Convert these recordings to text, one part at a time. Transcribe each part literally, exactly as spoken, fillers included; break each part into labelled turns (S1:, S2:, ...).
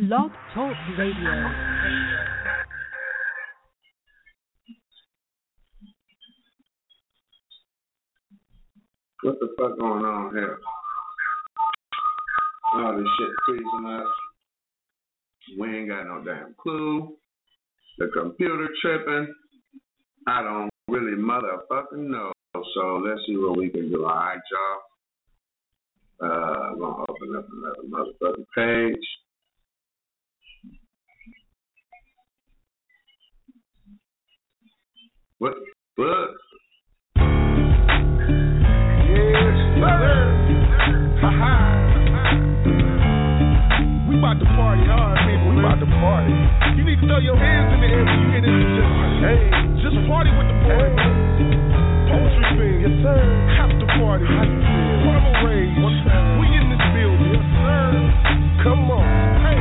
S1: Blog Talk Radio.
S2: What the fuck going on here? All this shit freezing us. We ain't got no damn clue. The computer tripping. I don't really motherfucking know. So let's see what we can do. All right, y'all. Uh, I'm gonna open up another motherfucking page. What the fuck?
S3: Yes, sir. Ha ha. We about to party hard, people. We about to party. You need to throw your hands in the air when you hear this. Just, hey, just party with the boys. Poetry thing. Yes, sir. After party. How you feel? Primal rage. We in this building. Yes, sir. Come on. Hey.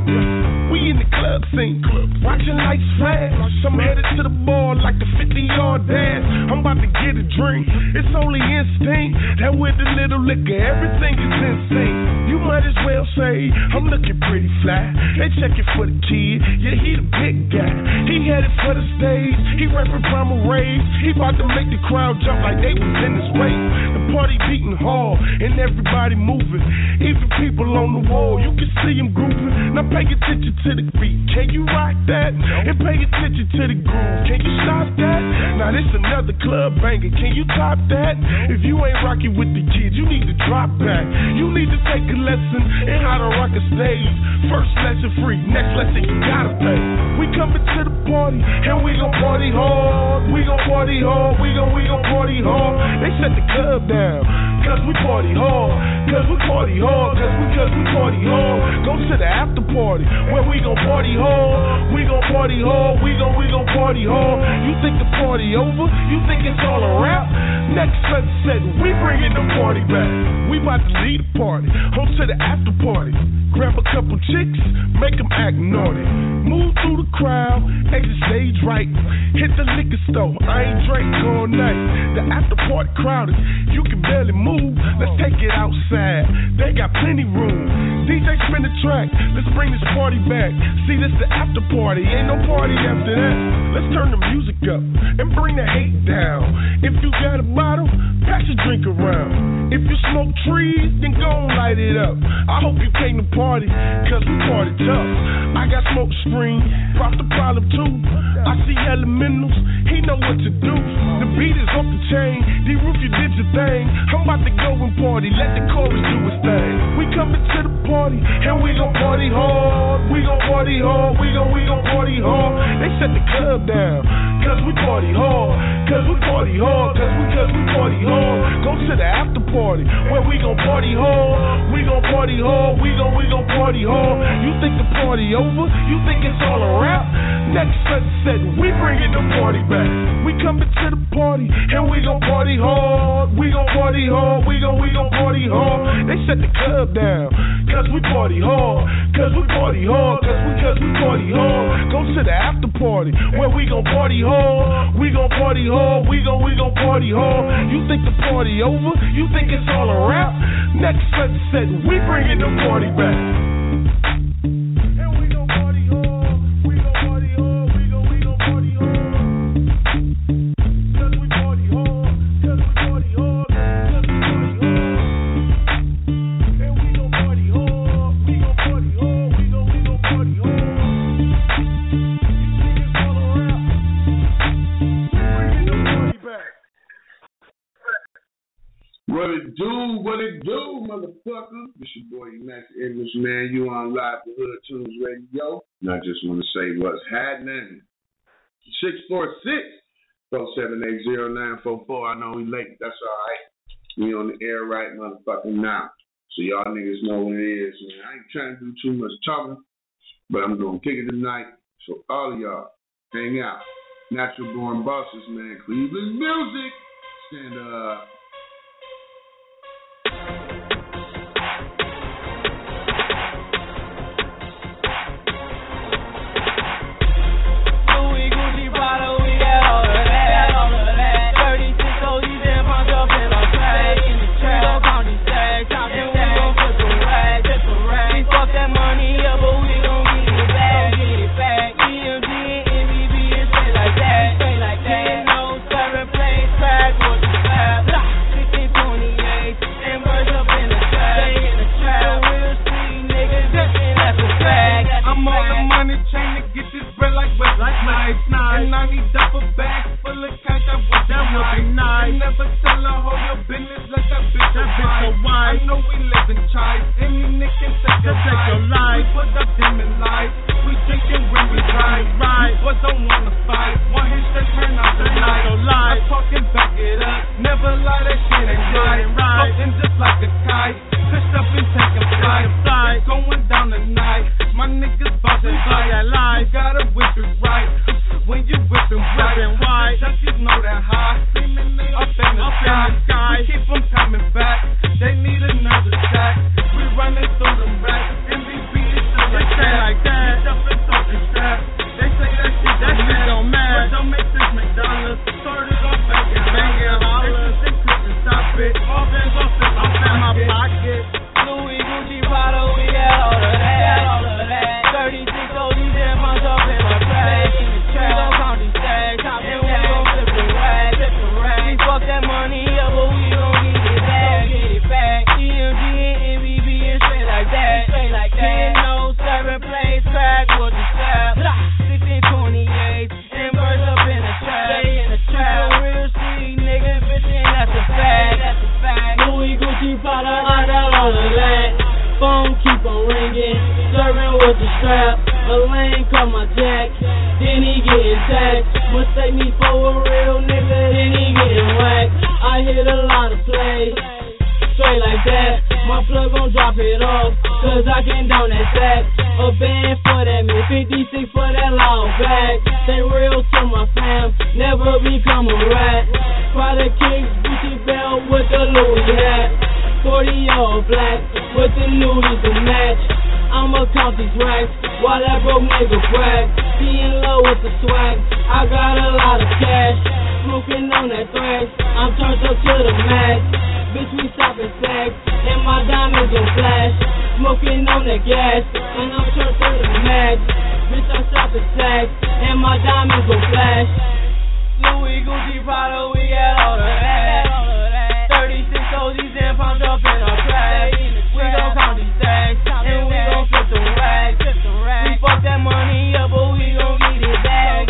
S3: We in the club scene. Watching lights flash. I'm headed to the bar like the fifty-yard dash. I'm about to get a drink. It's only instinct that with a little liquor, everything is insane. You might as well say I'm looking pretty fly. They checking for the kid. Yeah, he the big guy. He headed for the stage. He rapping Primal Rage. He about to make the crowd jump like they was in his race. The party beating hard and everybody moving. Even people on the wall, you can see them grooving. Now pay attention to the beat. Can you rock that? And pay attention to the groove. Can you stop that? Now this another club banger. Can you top that? If you ain't rocking with the kids, you need to drop back. You need to take a lesson in how to rock a stage. First lesson free, next lesson you gotta pay. We coming to the party and we gon' party hard. We gon' party hard. We gon' we gon' party hard. They shut the club down cause we party hard. Cause we party hard. Cause we cause we party hard. Go to the after party where we gon' party hard. We gon' party hard. We gon' we gon' party hard. You think the party over? You think it's all a wrap? Next sunset, we bringing the party back. We about to lead the party, on to the after party. Grab a couple chicks, make them act naughty. Move through the crowd, exit stage right. Hit the liquor store, I ain't drank all night. The after party crowded, you can barely move. Let's take it outside, they got plenty room. D J spin the track, let's bring this party back. See, this the after party, ain't no party after that. Let's turn the music up and bring the hate down. If you got a bottle, pass your drink around. If you smoke trees, then go and light it up. I hope you came to party, cause we party tough. I got smoke screen, pop the problem too. I see elementals, he know what to do. The beat is off the chain, D-Roof, you did your thing. I'm about to go and party, let the chorus do its thing. We coming to the party, and we gon' party hard. We gon' party hard, we gon' we gon' party hard. They shut the club down, cause we party hard. Cause we party hard, cause we cause we party hard. Go to the after party, where we gon' party hard. We gon' party hard, we gon' we gon' party hard. You think the party over? You think it's all a wrap? Next sunset, we bringing the party back. We coming to the party, and we gon' party hard. We gon' party hard, we gon' we gon' party hard. They shut the club down, cause we party hard. Cause we party hard, cause we cause we party hard. Go to the after party, where we gon' party hard. We gon' party hard, we gon' we gon' party hard. You think the party over? You think it's all a wrap? Next sunset, we bringing the party back.
S2: What it do, what it do, motherfucker? This your boy, Max Englishman. You on Live the Hood Tunes Radio. And I just want to say what's happening. six four six, four seven eight, zero nine four four. I know we late. That's all right. We on the air right motherfucking now. So y'all niggas know what it is, man. I ain't trying to do too much talking, but I'm going to kick it tonight. So all of y'all, hang out. Natural Born Bosses, man. Cleveland music. Stand up.
S4: Fuck that money, yeah, but we gon'
S1: tiny duffel bag full of cash, I would that would be nice. Never tell her hold your business like that bitch a wife. I know we live in chives, any nigga can take your life. We put up demon life, we drinking when we ride. Right, boys don't wanna fight, one hit straight turn out the light. I'm talking back it up, never lie, that shit ain't right. Floating just like a kite, pushed up and taking flight. It's going down tonight, my niggas bout to fight. You gotta whip it right, when you whippin' white. Junkies know that high, screaming they up in the sky. We keep them coming back, they need another stack. We running through them racks, M V P is still like that. Like that. We jumping through the strap, they say that shit that shit don't matter. But don't make this McDonald's, started off banging, banging hollers. They couldn't stop it, all bands off in my pocket.
S4: Louis, Gucci, Prada, we got all of that, all of that. thirty-six O Ds and pounds up in my bag. We gon' count these stacks, and we gon' flip the rag. We fuck that money up, but we gon' get it back. Get it back. E M G and M V B and straight like that, straight like that. ten oh seven plays crack with the strap. sixteen twenty-eight and burst up in the trap. Stay in the trap. You a real street nigga, bitch, and that's a fact. That's a fact. Louis, Gucci, Prada, I got all of that. Phone keep on ringing, serving with the strap. A lane call my jack, then he getting taxed. Mistake me for a real nigga, then he getting whacked. I hit a lot of plays, straight like that. My plug gon' drop it off, cause I can down that sack. A band for that man, fifty-six for that loud bag. Stay real to my fam, never become a rat. Prada kicks, Gucci belt with the Louis hat. forty all black, with the nudies to match. I'ma count these racks, while that broke nigga brag. Be in love with the swag, I got a lot of cash. Smoking on that thrash, I'm turned up to the max. Bitch, we stopping stacks, and my diamonds gon' flash. Smoking on that gas, and I'm turned to the max. Bitch, I stopping stacks, and my diamonds gon' flash. Louis, Gucci, Prada, we got all of that. thirty-six O Ds and pounds up in our trash. We gon' count these stacks, and we gon' flip the rags. We fuck that money up, but we gon' get it back.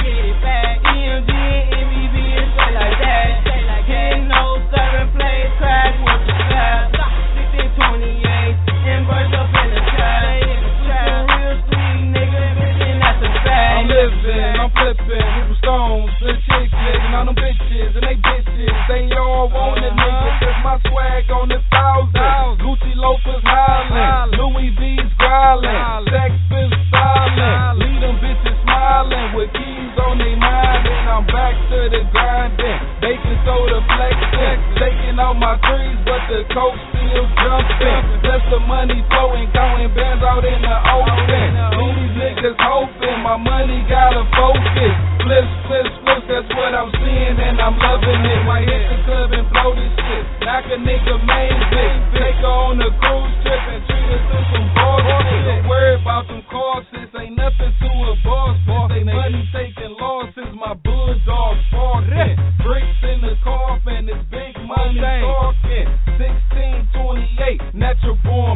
S4: E M G and M V B and straight like that. ten oh seven plays crack with the strap. sixteen twenty-eight and burst up in the trap. We some real street niggas, and that's a fact.
S1: I'm living, I'm flipping, people stones, the chicks living on them bitches, and they bitches, they all want it, nigga, cause my swag on the thousand. Gucci loafers hollering, Louis V's growling, sex is silent, leave them bitches smiling, with keys on their mind, and I'm back to the grinding, baking soda flexing, taking out my trees, but the coke still jumping, just the money flowing, counting bands out in the open, leave these niggas hoping, my money gotta focus, flips, flips, flips, that's what I'm seeing, and I'm loving it, might hit the club and blow this shit, knock a nigga main bitch, take her on a cruise trip and treat her to some boss shit, don't worry about them courses, ain't nothing to a boss, boss, they money taking losses, my bulldogs barking, bricks in the coffin, it's big money talking, sixteen twenty-eight, natural born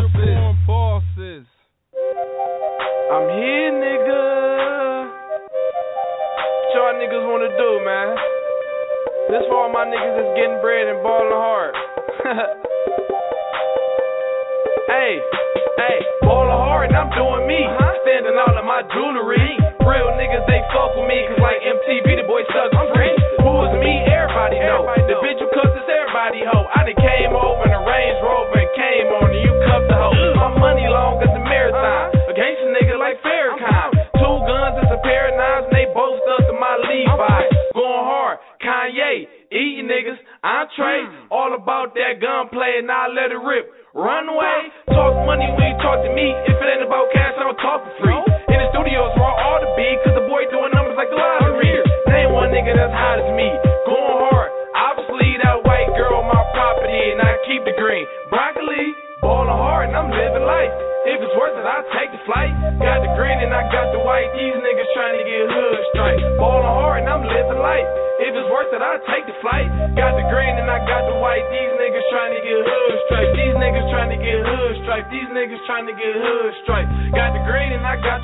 S1: bosses.
S3: I'm here, nigga. What y'all niggas wanna do, man? This for all my niggas that's getting bread and ballin' hard. Hey, hey, ballin' hard and I'm doing me. Standing all in my jewelry. Real niggas, they fuck with me, cause like M T V, the boy suck free. Who is me? Everybody know. The bitch who cuffs is everybody hoe. I done came over in a Range Rover and came on and you cuffed the hoe. My money long as the marathon. A gangsta nigga like Farrakhan. Two guns and some pair of knives and they both stuck to my Levi. Going hard, Kanye, eating niggas, entree. All about that gunplay and I let it rip. Runway, talk money when you talk to me. If it ain't about cash, I don't talk for free. In the studios where I ought to be, cause the boy doing numbers like the lottery. Name one nigga that's hot as me. Going hard, obviously that white girl my property and I keep the green. Broccoli, ballin' hard and I'm living life. If it's worth it, I'll take the flight. Got the green and I got the white. These niggas trying to get hood straight. Ballin' hard and I'm living life. If it's worth it, I'll take the flight. Got the green and I got the white. These niggas trying to get hood straight. These niggas trying to get hood straight. These niggas trying to get hood straight. Got the green and I got the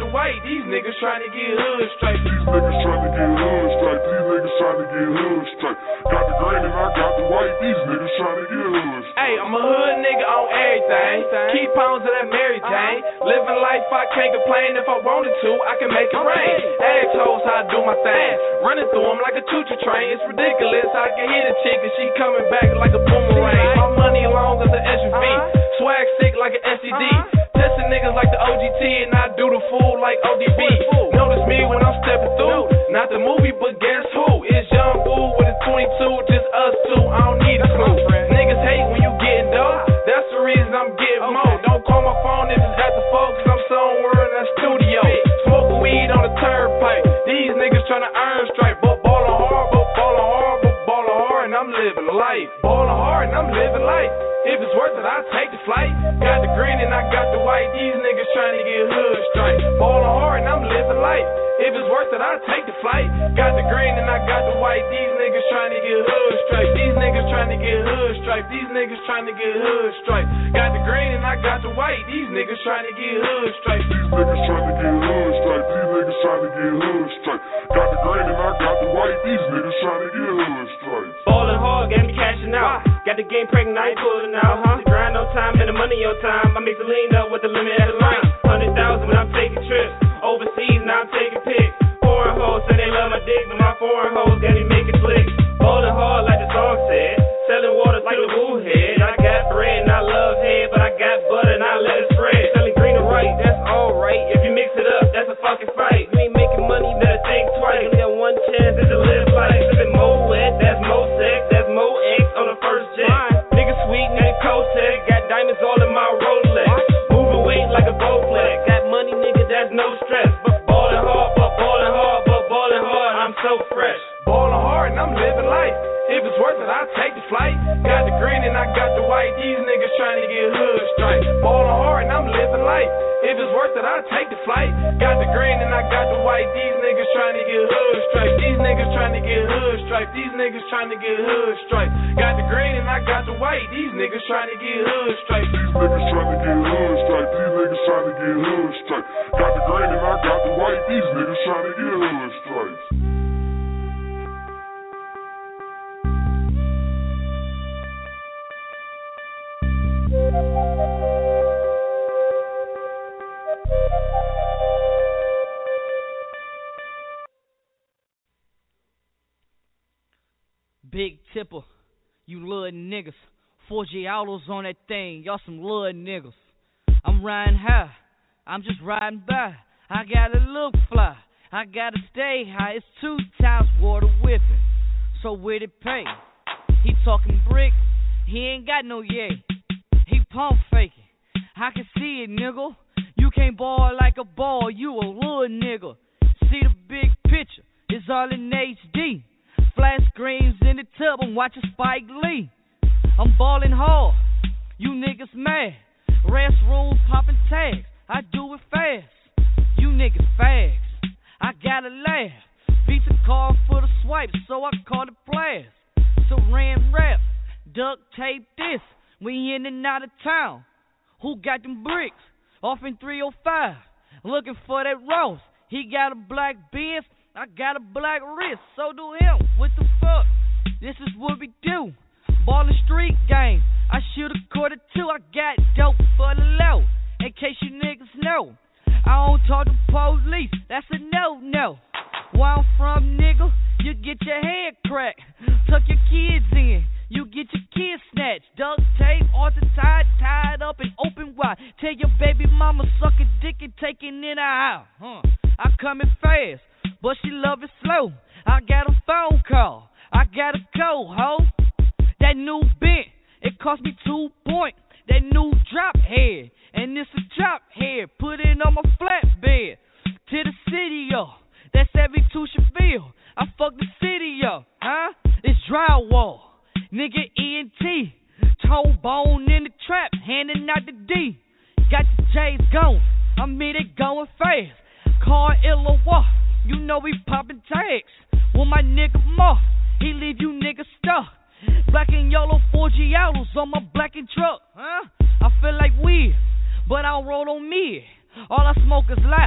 S1: white, these niggas trying to get hood straight.
S3: These niggas trying to get hood straight. These niggas trying to get hood straight. Got the green and I got the white. These niggas trying to get hood straight.
S1: Hey, I'm a hood nigga on everything. Keep pounds of that Mary Jane. Living life, I can't complain. If I wanted to, I can make it rain. Assholes, how I do my thing. Running through them like a choo-choo train. It's ridiculous. I can hit a chick and she coming back like a boomerang. My money long as an S U V. Swag sick like an S E D. Testing niggas like the O G T and I do the fool like O D B. Notice me when I'm stepping through. Not the movie, but guess who? It's Young Fool with a twenty-two. Just us two. I don't need a clue. Niggas hate when you getting dope. That's the reason I'm getting more. Don't call my phone if it's at the folks. I'm somewhere in that studio. Smoking weed on the turnpike. These niggas tryna earn straight. But ballin' hard, but ballin' hard, but ballin' hard, and I'm living life. Ballin' hard, and I'm living life. If it's worth it, I take the flight. Got the green and I got the white. These niggas trying to get hood straight. Ballin' hard and I'm living life. If it's worth it, I take the flight. Got the green and I got the white. These niggas trying to get hood straight. These niggas trying to get hood straight. These niggas trying to get hood straight. Got the green and I got the white. These niggas trying to get hood straight.
S3: These niggas trying to get hood straight. These niggas trying to get hood straight. Got the green and I got the white. These niggas trying to get hood straight.
S5: Ballin' hard, got me cashing out. Got the game pregnant, I ain't pulling out. Huh? The grind on time and the money on time. I mix the lean up with the limit at the line. Hundred thousand when I'm taking trips. Overseas, now I'm taking pics. Foreign hoes say they love my dick, but my foreign hoes got me making flicks. Ballin' hard like the song said. Selling water like the woo head. I got bread and I love head, but I got butter and I let it spread. Selling green and white, that's alright. If you mix it up, that's a fucking fight. You ain't making money, better think twice. You got one chance to live life. If it more wet, that's more sex, that's more X on the first jet. Nigga sweet, nigga Kotek, got diamonds all in my Rolex. Moving weight like a Bowflex. Got money, nigga, that's no stress. But ballin' hard, but ballin' hard, but ballin' hard, I'm so fresh.
S1: Ballin' hard and I'm living life. If it's worth it, I take the flight. Got the green and I got the white. These niggas trying to get hood straight. Ballin' hard and I'm living life. If it's worth it, I take the flight. Got the green and I got the white. These niggas trying to get hood straight. These niggas trying to get hood straight. These niggas trying to get hood straight. Got the green and I got the white. These niggas trying to get hood straight.
S3: These niggas trying to get hood straight. These niggas trying to get hood straight. Got the green and I got the white. These niggas trying to get hood straight.
S4: Big Tipper, you little niggas. Four G autos on that thing, y'all some little niggas. I'm riding high, I'm just riding by. I gotta look fly, I gotta stay high. It's two times water whipping, so where'd it pay? He talking brick, he ain't got no yay. He pump faking, I can see it, nigga. You can't ball like a ball, you a little nigga. See the big picture, it's all in H D. Flash screens in the tub, I'm watching Spike Lee. I'm ballin' hard, you niggas mad. Rest room popping tags, I do it fast. You niggas fags, I gotta laugh. Beat the car for the swipe, so I call it blast. Saran wrap, duct tape this, we in and out of town. Who got them bricks? Off in three oh five, looking for that Ross. He got a black Benz, I got a black wrist, so do him. What the fuck? This is what we do. Ballin' street game. I shoot a quarter two. I got dope for the low. In case you niggas know, I don't talk to police. That's a no-no. Where I'm from, nigga, you get your head cracked. Tuck your kids in. You get your kids snatched. Duct tape, ortho tied, tied up and open wide. Tell your baby mama suck a dick and take it in her house. Huh? I come in fast, but she love it slow. I got a phone call, I gotta go, ho. That new bent, it cost me two point. That new drop head, and it's a drop head. Put it on my flatbed, to the city, yo. That's every two Cheville. I fuck the city up, huh? It's drywall, nigga E N T. Toe bone in the trap, handing out the D. Got the J's going, I mean it going fast. Car Illawa, you know we poppin' tags. With my nigga Moth, he leave you niggas stuck. Black and yellow four G autos on my black and truck, huh? I feel like weed, but I don't roll on me. All I smoke is loud,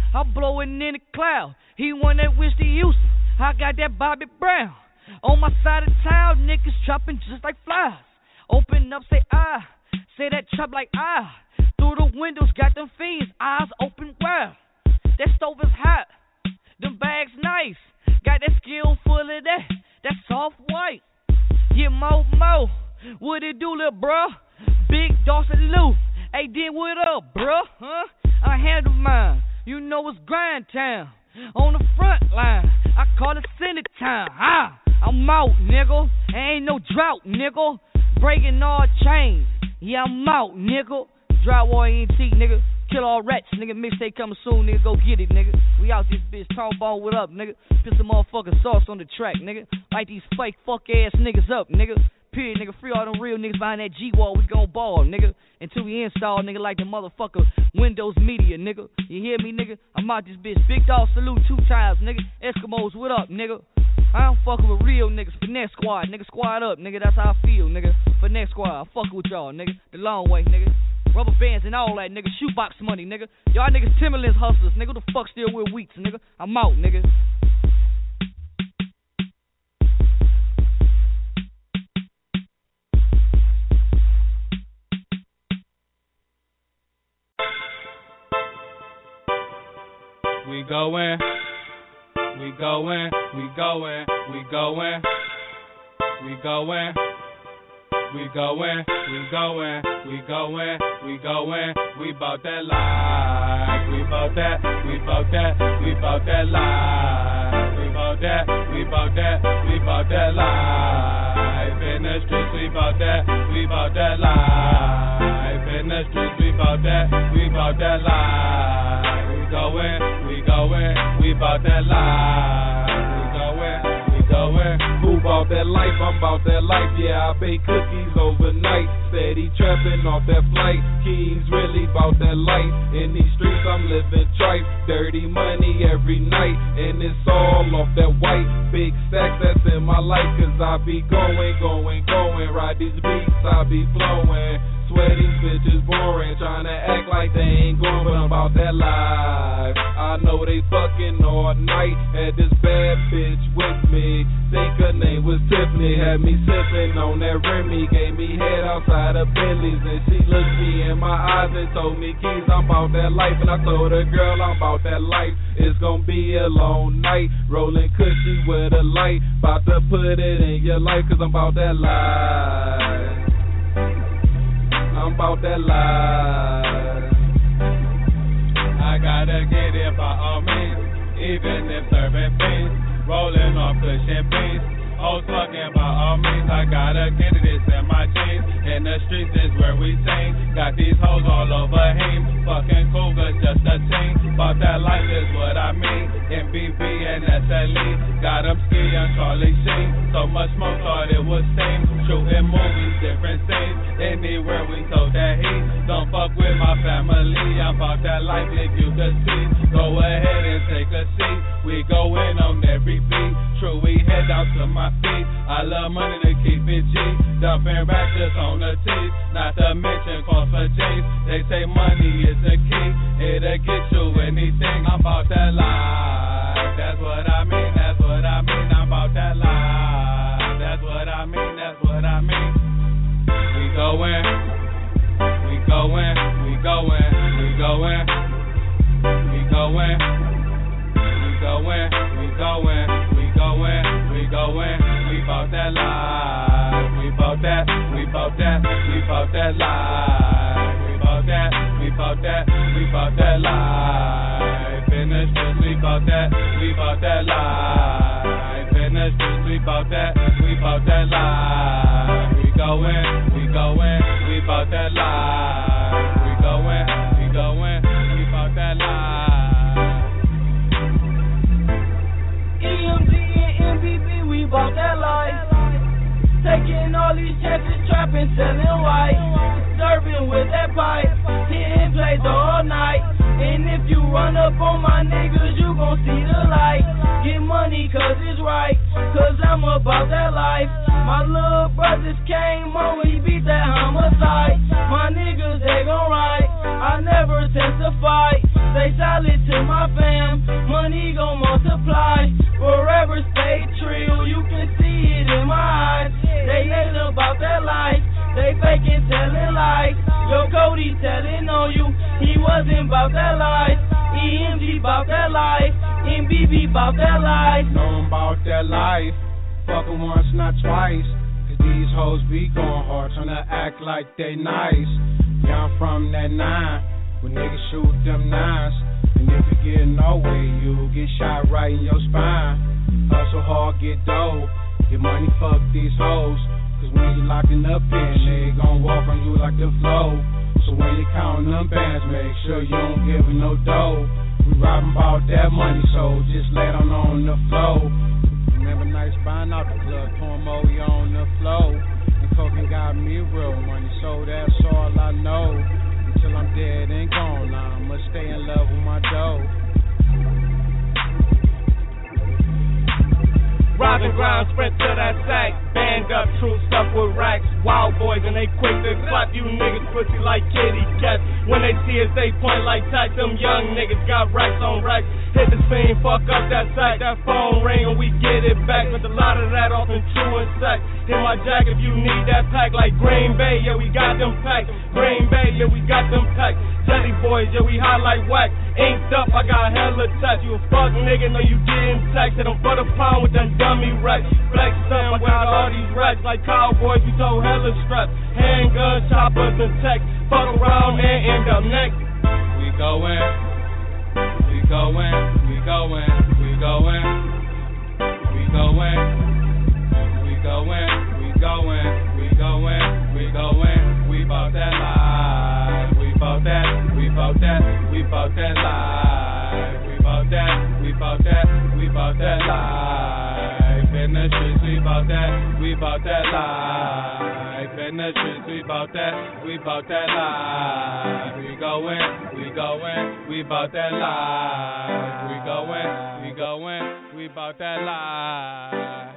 S4: I'm blowing in the cloud. He won that Whiskey Houston. I got that Bobby Brown. On my side of town, niggas chopping just like flies. Open up, say ah. Say that chop like ah. Through the windows, got them fiends, eyes open wide. That stove is hot. Them bags nice. Got that skill full of that. That soft white. Yeah, mo mo. What it do, little bruh? Big Dawson Lou. Hey, then what up, bruh? Huh? I handle mine. You know it's grind time. On the front line, I call it Senate time. Ah, I'm out, nigga. Ain't no drought, nigga. Breaking all chains. Yeah, I'm out, nigga. Drywall E N T, nigga. Kill all rats, nigga. Mixtape coming soon, nigga. Go get it, nigga. We out this bitch. Trombone, what up, nigga? Put some motherfucking sauce on the track, nigga. Light these fake fuck ass niggas up, nigga. Period, nigga. Free all them real niggas behind that G-wall. We gon' ball, nigga. Until we install, nigga, like the motherfucker Windows Media, nigga. You hear me, nigga? I'm out this bitch. Big dog salute two times, nigga. Eskimos, what up, nigga? I don't fucking with real niggas. Finesse squad, nigga. Squad up, nigga. That's how I feel, nigga. Finesse squad. I fuck with y'all, nigga. The long way, nigga. Rubber bands and all that, nigga. Shoebox money, nigga. Y'all niggas Timberlands hustlers, nigga. Who the fuck still wear weeks, nigga? I'm out, nigga.
S1: We goin', we goin', we goin', we goin', we goin', we goin', we goin', we goin', we goin', we bout that life, we bout that, we bout that, we bout that life, we bout that, we bout that, we bout that life, in the streets we bout that, we bout that life, in the streets we bout that, we bout that life. We goin', we goin', we bout that life. We goin', we goin'. Who bout that life? I'm bout that life. Yeah, I bake cookies overnight. Steady trapping off that flight. Keys really bout that life. In these streets I'm living tripe. Dirty money every night, and it's all off that white. Big stacks that's in my life, cause I be going, going, going. Ride these beats, I be flowing. Swear these bitches boring, tryna act like they ain't going, but I'm about that life. I know they fucking all night, had this bad bitch with me. Think her name was Tiffany, had me sipping on that Remy. Gave me head outside of Bentley's, and she looked me in my eyes and told me, Keys, I'm about that life. And I told her, girl, I'm about that life. It's gonna be a long night, rolling cushy with a light. About to put it in your life, cause I'm about that life. I'm about that life. I gotta get it by all means, even if serving fiends, rolling off cushion beans. Hoes fucking by all means, I gotta get it, it's in my jeans. In the streets is where we sing. Got these hoes all over him. Fucking Cougar, just a team. About that life is what I mean. M B B and S L E. Got them ski on Charlie Sheen. So much smoke, thought it was steam. Shooting movies, different scenes. Anywhere we told that heat. Don't fuck with my family. I'm about that life, if you could see. Go ahead and take a seat. We go in on every beat. True, we head out to my feet. I love money to keep it G. Dumping racks just on the teeth. Not to mention cost for jeans. They say money is the key. It'll get you anything. I'm about that life. That's what I mean. That's what I mean. I'm about that life. That's what I mean. That's what I mean. We goin'. We goin'. We goin'. We goin'. We goin'. We goin'. We goin'. We goin'. We goin'. We bout that life. We bout that. We bout that. We bout that life. We bout that. We bout that. We bout that life. In the streets we bout that. We bout that life. In the streets we bout that. We bout that life. We goin'. We goin'. We bout that life. We goin'. We goin'. We bout that life.
S4: E M G and M B B, we bout that life. Taking all these chances, trapping, selling white. Serving with that pipe, hitting plays all night. And if you run up on my niggas, you gon' see the light. Get money cause it's right, cause I'm about that life. My little brothers came on, we beat that homicide. My niggas, they gon' ride, I never test to fight. Stay solid to my family. bout that life. M B B bout that life.
S1: Know 'em about that life. Fuckin' once, not twice. Cause these hoes be going hard, tryna act like they nice. Yeah, I'm from that nine, when niggas shoot them nines. And if you get nowhere, you get shot right in your spine. Hustle hard, get dough. Get money, fuck these hoes. Cause when you locking up in, they gon' walk on you like the flow. So when you countin' them bands, make sure you don't give them no dough. We robbin' about that money, so just lay down on the floor. Remember nights buying out the club, pouring more on the flow. And cocaine got me real money, so that's all I know. Until I'm dead and gone, I'ma stay in love with my dough.
S4: Robbing ground, spread to that sack. Band up, true stuff with racks. Wild boys and they quick to clap you niggas pussy like kitty cats. When they see us, they point like tack. Them young niggas got racks on racks. Hit the scene, fuck up that sack. That phone ring and we get it back. But a lot of that off in true and sack. Hit my jack if you need that pack. Like Green Bay, yeah, we got them packed. Green Bay, yeah, we got them packed. Jelly boys, yeah, we hot like wax. Inked up, I got hella tats. You a fuck nigga, know you getting taxed. Hit them for the pound with them dummy racks. Flex up, I got all these racks. Like cowboys, we told hella straps. Handguns, choppers, and tech. Fuck around and end up next.
S1: We goin', we goin', we goin', we goin', we goin', we goin', we goin', we goin', we goin', we bout that life, we bout that, we bout that, we bout that life, we bout that, we bout that, we bout that life. In the streets, we bout that, we bout that life. In the streets, we bout that, we bout that life. We goin', we goin', we bout that life. We goin', we goin', we bout that life.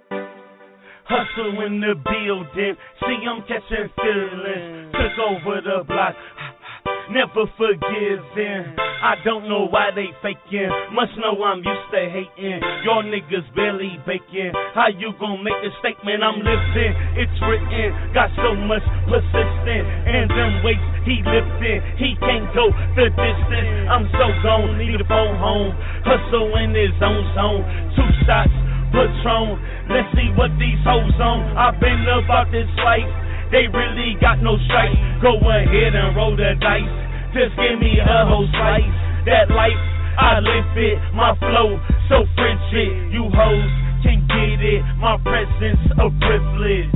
S4: Hustle in the building, see I'm catching feelings. Took over the block, never forgiving. I don't know why they faking. Must know I'm used to hating. Y'all niggas barely baking. How you gon' make a statement? I'm living, it's written. Got so much persistent. And them weights he lifting. He can't go the distance. I'm so gone, need a phone home. Hustle in his own zone. Two shots, Patron. Let's see what these hoes on. I've been about this life. They really got no stripes. Go ahead and roll the dice. Just give me a whole slice. That life, I live it. My flow, so frigid. You hoes can get it. My presence, a privilege.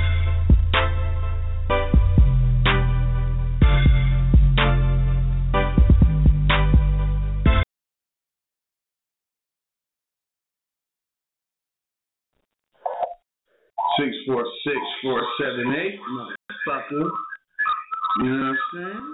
S2: Six four six four seven eight, motherfucker. You know what I'm saying?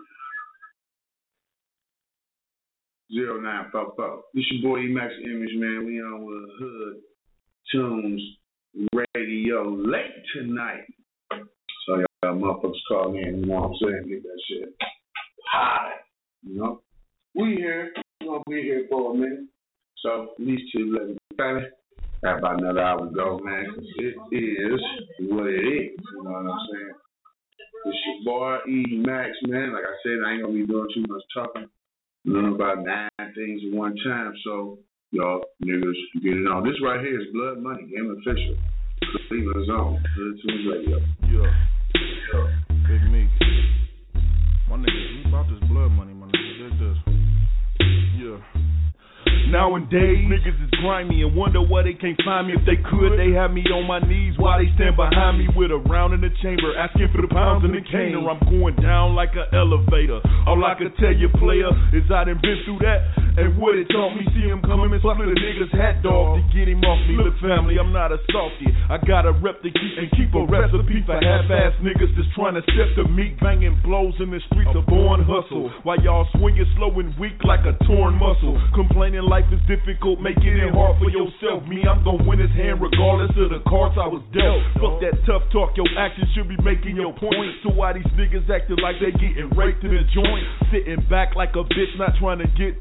S2: Zero nine four four. This your boy E-Max Image, man. We on with Hood Tunes Radio late tonight. So y'all motherfuckers call me in, you know what I'm saying? Get that shit high. You know? We here. We're gonna be here for a minute. So these two let me family. Got about another hour to go, man, because it is what it is. You know what I'm saying? It's your boy E-Max, man. Like I said, I ain't going to be doing too much talking. You know about nine things at one time, so y'all niggas get it on. This right here is Blood Money, Game Official. Cleveland Zone, Hood Tunes Radio.
S3: Yeah, yeah, Big Meek. My niggas, we about this blood money, my niggas. Dig this. Yeah. Nowadays, niggas is grimy and wonder why they can't find me. If they could, they have me on my knees while they stand behind me with a round in the chamber, asking for the pounds in the cane. I'm going down like an elevator. All I can tell you, player, is I done been through that. And what it taught me, see him coming and split a nigga's hat dog to get him off me. Look, family, I'm not a softy. I got a rep to keep and keep a recipe for half-ass niggas that's trying to step the meat, banging blows in the streets of born hustle. While y'all swinging slow and weak like a torn muscle, complaining like life is difficult, making it hard for yourself. Me, I'm gonna win his hand regardless of the cards I was dealt. Fuck that tough talk, your actions should be making your point. So why these niggas acting like they getting raped in the joint? Sitting back like a bitch, not trying to get through it.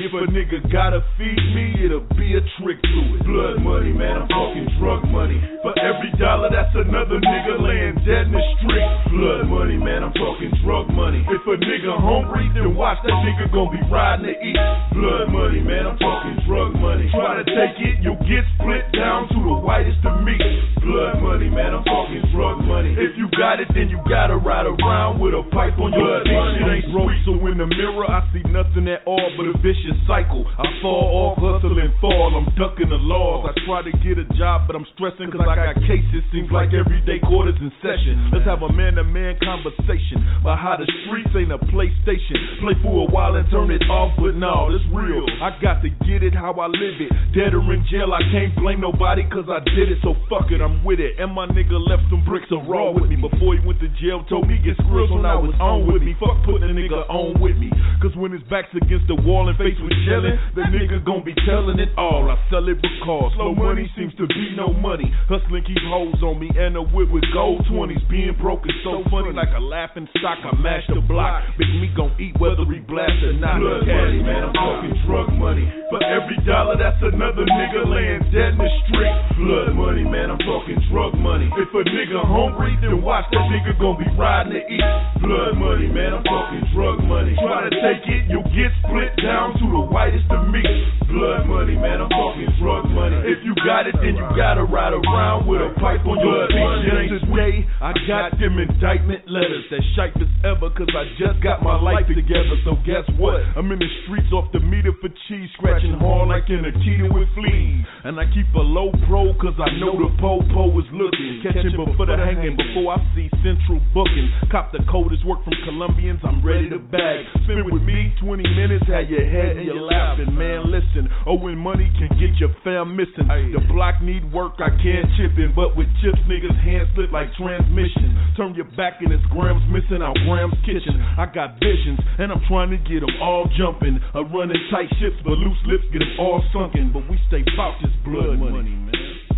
S3: If a nigga gotta feed me, it'll be a trick to it. Blood money, man, I'm talking drug money. For every dollar, that's another nigga laying dead in the street. Blood money, man, I'm talking drug money. If a nigga hungry, then watch that nigga gon' be riding to eat. Blood money, man, I'm talking drug money. Try to take it, you'll get split down to the whitest of meat. Blood money, man, I'm talking drug money. If you got it, then you gotta ride around with a pipe on your dick. Shit ain't broke, so in the mirror I see nothing at all but a vicious cycle. I fall off, hustle and fall, I'm ducking the laws. I try to get a job, but I'm stressing cause I got cases. Seems like everyday quarters in session. Let's have a man-to-man conversation about how the streets ain't a PlayStation. Play for a while and turn it off, but no, it's real. I got to get it how I live it. Dead or in jail, I can't blame nobody cause I did it, so fuck it, I'm with it. And my nigga left some bricks of raw with me before he went to jail. Told me get skrills when I was on with me. Fuck putting a nigga on with me, cause when his back's against the wall and face with yelling, the nigga gon' be telling it all. I sell it because slow money seems to be no money. Hustling keep hoes on me and a whip with gold twenties. Being broke is so funny, like a laughing stock. I mash the block, Big me gon' eat whether he blast or not. Blood money, man, I'm talking drug money. For every dollar, that's another nigga laying dead in the street. Blood money, man, I'm talking drug money. If a nigga hungry, then watch that nigga gon' be riding to eat. Blood money, man, I'm talking drug money. Try to take it, you'll get split down to the whitest of meat. Blood money, man, I'm talking drug money. If you got it, then you gotta ride around with a pipe on your feet. Today, I got them indictment letters that shite as ever, cause I just got my life together. So guess what? I'm in the streets off the meter for cheese, scratching hard like an Akita with fleas. And I keep a low pro, cause I know the po-po is looking. Catching before the hanging, before I see central booking. Cop the coldest work from Colombians, I'm ready to bag. Spend with me twenty minutes, have your head and you're laughing. Man, listen, owing money can get your fam missing. The block need work, I can't chip in, but with chips, niggas hands slip like transmission. Turn your back and it's grams missing out Graham's kitchen. I got visions, and I'm trying to get them all jumping. A running tight ships, but loose lips get them all sunken. But we stay bout this blood money, man.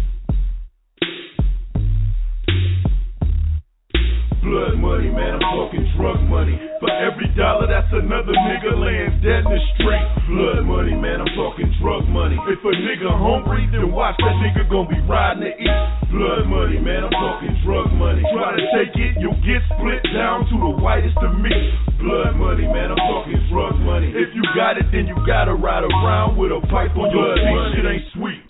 S3: Blood money, man, I'm talking drug money. For every dollar, that's another nigga laying dead in the street. Blood money, man, I'm talking drug money. If a nigga hungry, then watch that nigga gon' be riding to eat. Blood money, man, I'm talking drug money. Try to take it, you'll get split down to the whitest of meat. Blood money, man, I'm talking drug money. If you got it, then you gotta ride around with a pipe on your feet. Shit ain't sweet.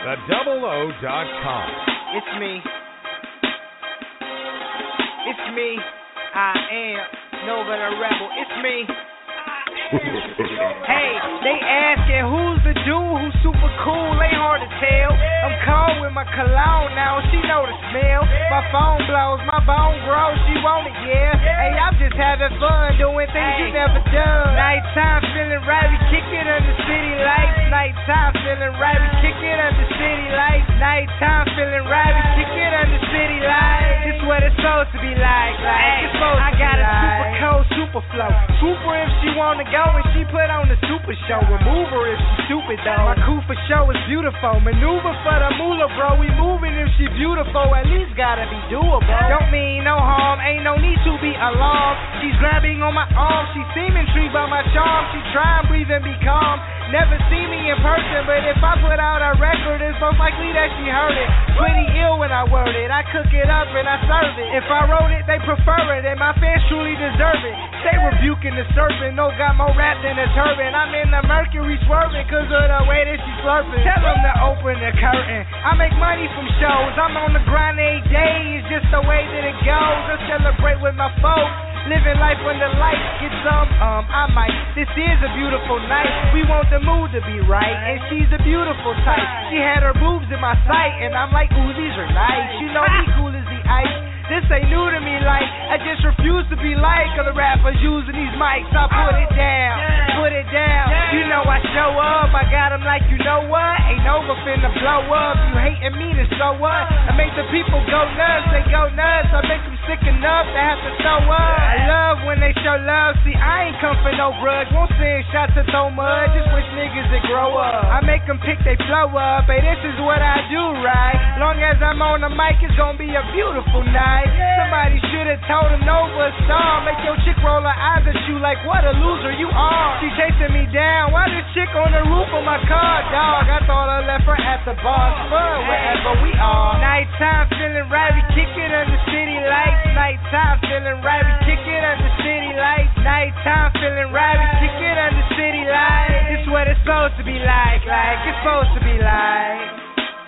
S6: the double O dot com.
S4: It's me. It's me. I am Nova the Rebel. It's me. Hey, they asking who's the dude who's super cool, ain't hard to tell. I'm cold with my cologne now, she know the smell. My phone blows, my bone grows, she want it, yeah. Hey, I'm just having fun, doing things you never done. Nighttime feeling right, we kick it under city lights. Nighttime feeling right, we kick it under city lights. Nighttime feeling right, we kick it under city lights. This what it's supposed to be like, like it's supposed I got a super cold, super flow. Super if she wanna go. And she put on the super show. Remove her if she stupid though. My coup for show is beautiful. Maneuver for the moolah, bro. We moving if she beautiful. At least gotta be doable. Don't mean no harm. Ain't no need to be alarmed. She's grabbing on my arm. She seem intrigued by my charm. She try and breathe and be calm. Never see me in person, but if I put out a record, it's most likely that she heard it. Pretty ill when I word it. I cook it up and I serve it. If I wrote it, they prefer it, and my fans truly deserve it. They rebuking the serpent. No got more rap than a turban. I'm in the Mercury swerving cause of the way that she slurping. Tell them to open the curtain. I make money from shows. I'm on the grind every day. It's just the way that it goes. I celebrate with my folks. Living life when the light gets some, um, I might. This is a beautiful night. We want the mood to be right, and she's a beautiful type. She had her boobs in my sight, and I'm like, ooh, these are nice. You know me cool as the ice. This ain't new to me, like, I just refuse to be like other rappers using these mics. I put it down, put it down. You know I show up, I got them like, you know what? Ain't over finna blow up. You hating me, then so what? I make the people go nuts, they go nuts. I make them sick enough to have to throw up. I love when they show love. See, I ain't come for no grudge. Won't send shots to throw mud. Just wish niggas would grow up. I make them pick they flow up. Hey, this is what I do, right? Long as I'm on the mic, it's gonna be a beautiful night. Somebody should have told him Nova star. Make your chick roll her eyes at you like, what a loser you are. She chasing me down. Why this chick on the roof of my car, dog? I thought I left her at the bar. Fun wherever we are. Nighttime feeling right, we kick it under city lights. Nighttime feeling right, we kick it under city lights. Nighttime feeling right, we kick it under city lights. This what it's supposed to be like, like it's supposed to be like.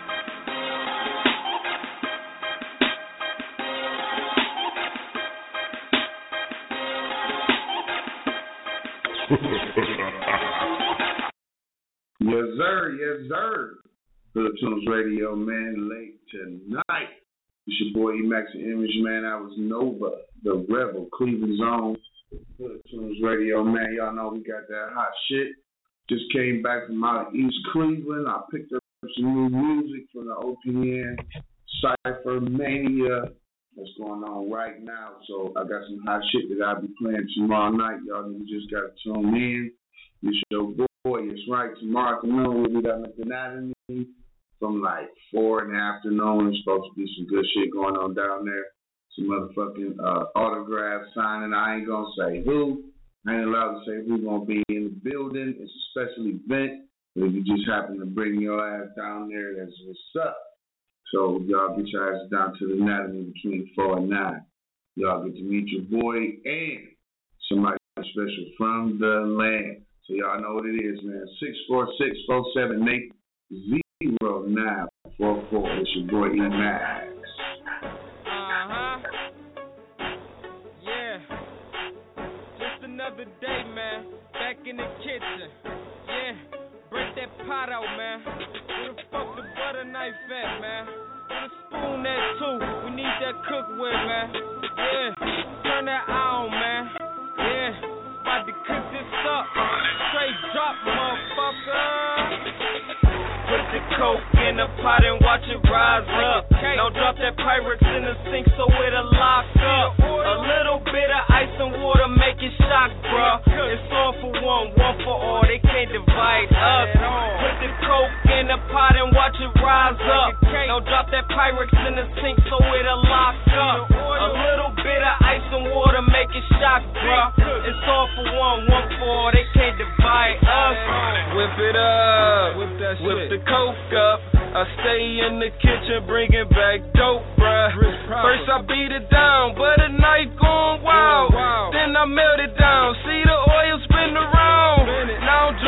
S2: Yes, sir. Yes, sir. Hood Tunes Radio, man, late tonight. It's your boy E-Max and Image, man. I was Nova, the Rebel, Cleveland's own. Hood Tunes Radio, man. Y'all know we got that hot shit. Just came back from out of East Cleveland. I picked up some new music from the O P N, Cypher Mania. That's going on right now. So I got some hot shit that I'll be playing tomorrow night. Y'all just got to tune in. It's your boy. It's right. Tomorrow afternoon we'll be down at the Anatomy from like four in the afternoon. There's supposed to be some good shit going on down there. Some motherfucking uh, autograph signing. I ain't going to say who. I ain't allowed to say who's going to be in the building. It's a special event. If you just happen to bring your ass down there, that's what's up. So y'all get your ass down to the Anatomy between four and nine. Y'all get to meet your boy and somebody special from the land. So y'all know what it is, man. six four six, four seven eight, zero nine four four. It's your boy E-Max.
S4: Uh-huh. Yeah. Just another day, man. Back in the kitchen. Yeah. Break that pot out, man. Where the fuck the butter knife at, man? Where the spoon at, too? We need that cookware, man. Yeah. Turn that on, man. Yeah. About to cook this up. Straight drop, motherfucker. Put the coke in the pot and watch it rise up. Now drop that Pyrex in the sink so it'll lock up. A little bit of ice and water make it shock, bruh. It's all for one, one for all. They can't divide us. Put the coke in the pot and watch it rise up. Now drop that Pyrex in the sink so it'll lock up. A little bit of ice and water make it shock, bruh. It's all for one, one for all. They can't divide us. Whip it up, whip that shit. Whip the coke up. I stay in the kitchen bringing back dope, bruh. First I beat it down, but the night gone wild. Then I melt it down. See the oil spin around. Now I'm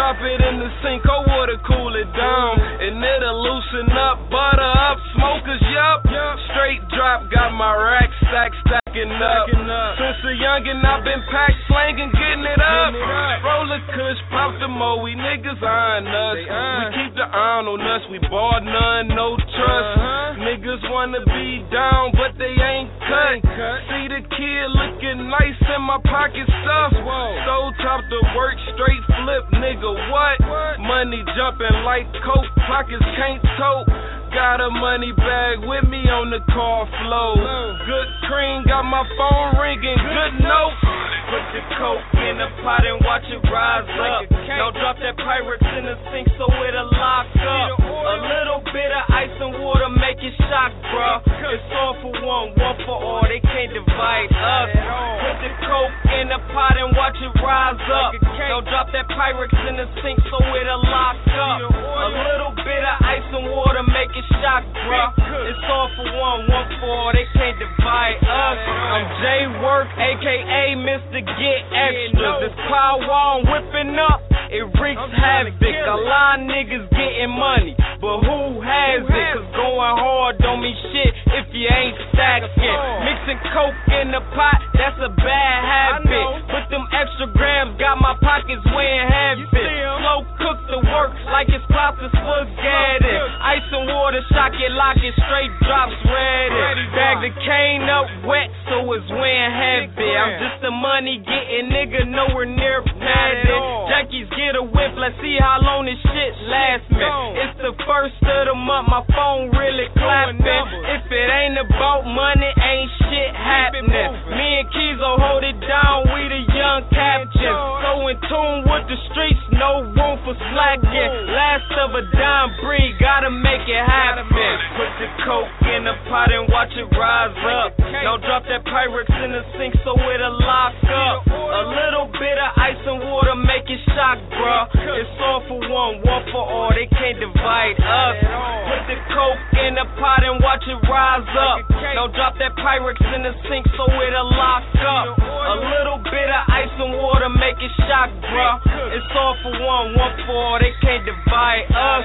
S1: drop it in the sink, cold water cool it down, and it'll loosen up, butter up, smokers, yup. Straight drop, got my rack stack stacking up. Since a youngin' I've been pack slanging, getting it up. Roll a kush, pop the mo, we niggas eyeing us. We keep the iron on us, we bought none, no trust. Niggas wanna be down, but they ain't cut. See the kid looking nice in my pocket stuff. So top the work, straight flip, nigga, what? Money jumping like coke, pockets can't tote. Got a money bag with me on the car flow. Good cream, got my phone ringing, good notes. Put the coke in the pot and watch it rise up. Now drop that Pyrex in the sink so it'll lock up. A little bit of ice and water make it shock, bruh. It's all for one, one for all, they can't divide us. Put the coke in the pot and watch it rise up. Now drop that Pyrex in the sink so it'll lock up. A little bit of ice and water make it shock, bruh. It's all for one, one for all, they can't divide us. I'm J Work, aka Mister Get Extra. This power I'm whipping up, it wreaks havoc. A lot of niggas getting money, but who has it? Cause going hard don't mean shit if you ain't stacking. Mixing coke in the pot, that's a bad habit. Put them extra grams, got my pockets weighing heavy. Slow cook the work like it's pasta spaghetti. Ice and water, shock it, lock it, straight drops ready. Bag the cane up wet, so it's weighing heavy. I'm just a money getting nigga, nowhere near petty. Junkies get a whiff, let's see how long this shit lasts me. It's the first of the month, my phone really clapping. If it ain't about money, ain't shit happening. Me and Kizo hold it down, we the young captains. So in tune with the streets, no room for slacking. Last of a dime breed, gotta make it happen. Put the coke in the pot and watch it rise up. Now drop that Pyrex in the sink so it'll lock up. A little bit of ice and water make it shock, bruh. It's all for one, one for all, they can't divide us. Put the coke in the pot and watch it rise up. Now drop that Pyrex in the sink so it'll lock up. A little bit of ice and water make it shock, bruh. It's all for one, one for all, they can't divide us.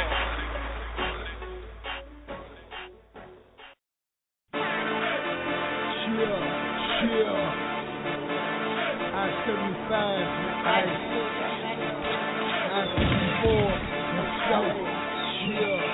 S3: I seventy-five, I sixty-four, chill,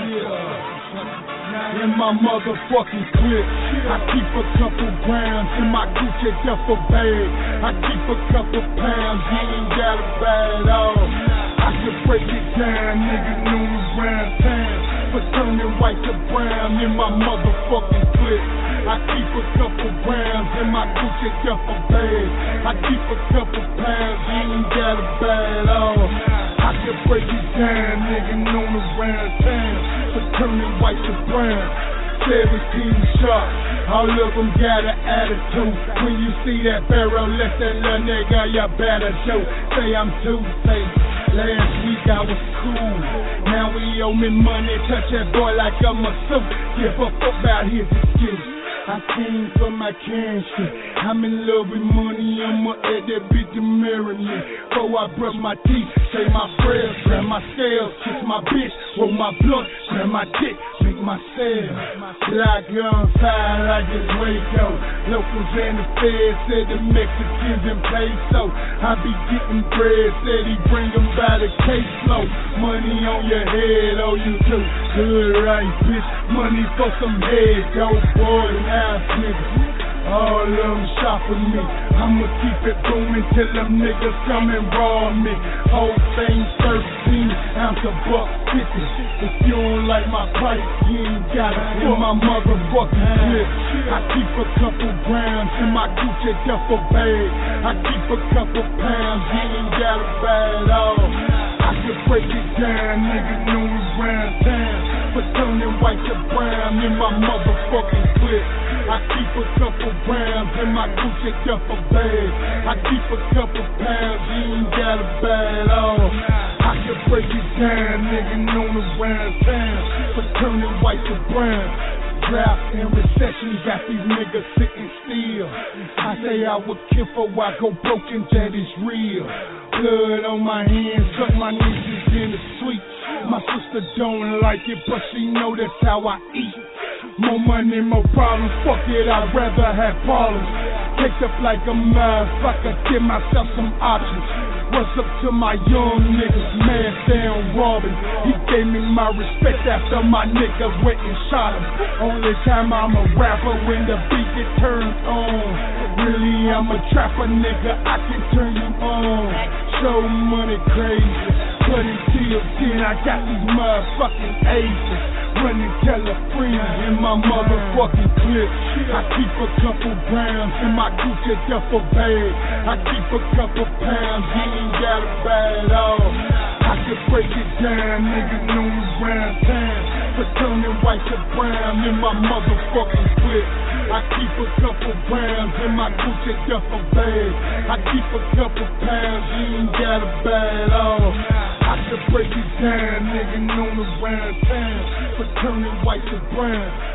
S3: chill. In my motherfucking clip, I keep a couple grams in my Gucci duffel bag. I keep a couple pounds, you ain't gotta buy it all. I can break it down, niggas know me round town. For turning white to brown in my motherfucking clip. I keep a couple grams in my Gucci duffel bag. I keep a couple pounds, you ain't gotta buy it all. I can break it down, nigga, known around town. For turning white to brown. Seventeen shots, all of them got an attitude. When you see that barrel, let that little nigga, you better show. Say I'm two-faced. Last week I was cool. Now we owe me money, touch that boy like I'm a suit. Give a fuck about his excuse. I came from my cancer. I'm in love with money, I'ma add that bitch to marry me. Before I brush my teeth, say my prayers, grab my scales, kiss my bitch, roll my blunt, grab my dick, make my sale. Black on fire like it's Waco. Locals and the feds said the Mexicans in peso. I be getting bread, said he bring them by the caseload. Money on your head, oh you too good, right, bitch? Money for some head, go boy and ass niggas. All of them shopping me. I'ma keep it booming till them niggas come and rob me. Whole thing thirteen ounce a buck fifty. If you don't like my price, you ain't got it in my motherfucking clip. I keep a couple grams in my Gucci duffel bag. I keep a couple pounds, you ain't got to buy it all. I can break it down, niggas know me round town. For turning white to brown in my motherfucking clip. I keep a couple grams in my Gucci duffel bag. I keep a couple pounds, you ain't gotta buy it all. I can break it down, nigga, known around town. For turning white to brown. drought and recession got these niggas sitting still. I say I would kill for I go broken, that is real. Blood on my hands, cut my nieces in the sweet. My sister don't like it, but she know that's how I eat. More money, more problems, fuck it, I'd rather have problems. Caked up like a motherfucker, give myself some options. What's up to my young niggas, man down robbing. He gave me my respect after my nigga went and shot him. Only time I'm a rapper when the beat get turned on. Really, I'm a trapper nigga, I can turn you on. Show money crazy, but until then I got these motherfucking aces. Running California in my motherfucking clip. I keep a couple grams in my Gucci duffel bag. I keep a couple pounds, you ain't gotta buy it all. I could break it down, niggas know me round town. But turning white to brown in my motherfucking clip. I keep a couple grams in my Gucci duffel bag. I keep a couple pounds, you ain't gotta buy it all. I could break it down, nigga known around town, but turning white to brown.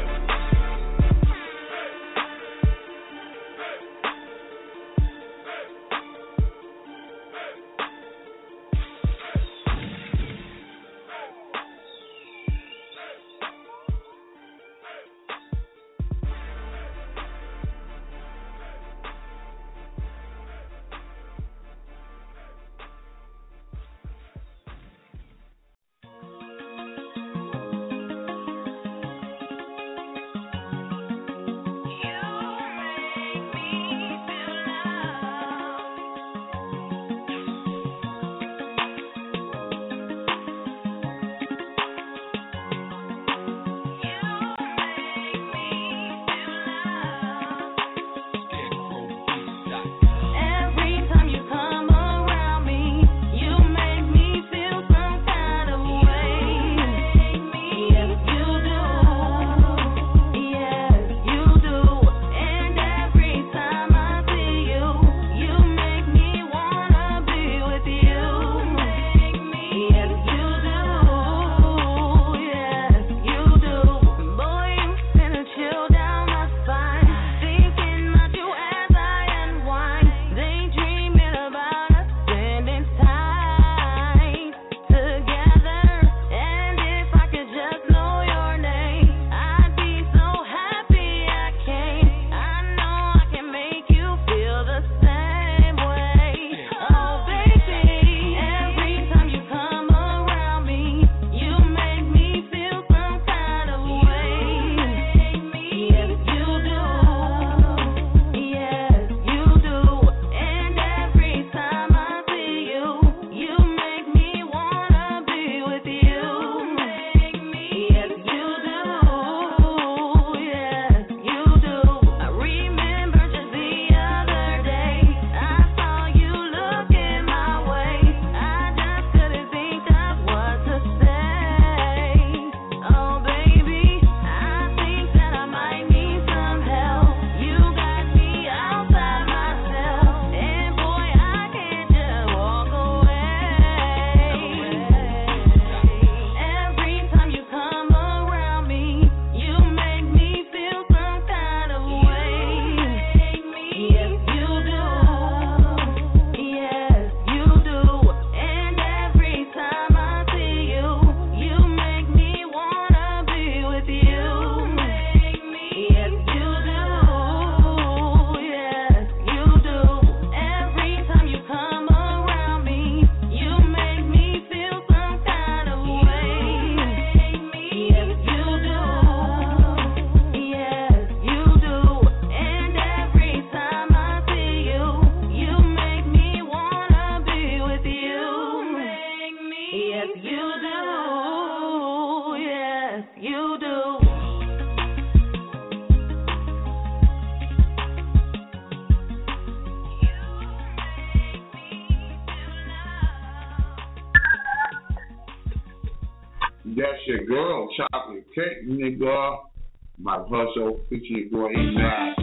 S2: That's your girl, Chocolate Cake, nigga. My hustle, featuring your boy E-Mac.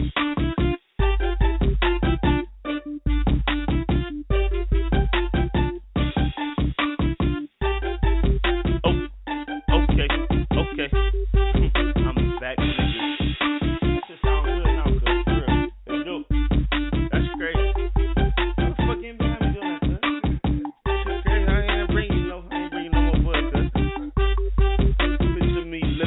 S7: Oh, okay, okay. I'm back, nigga.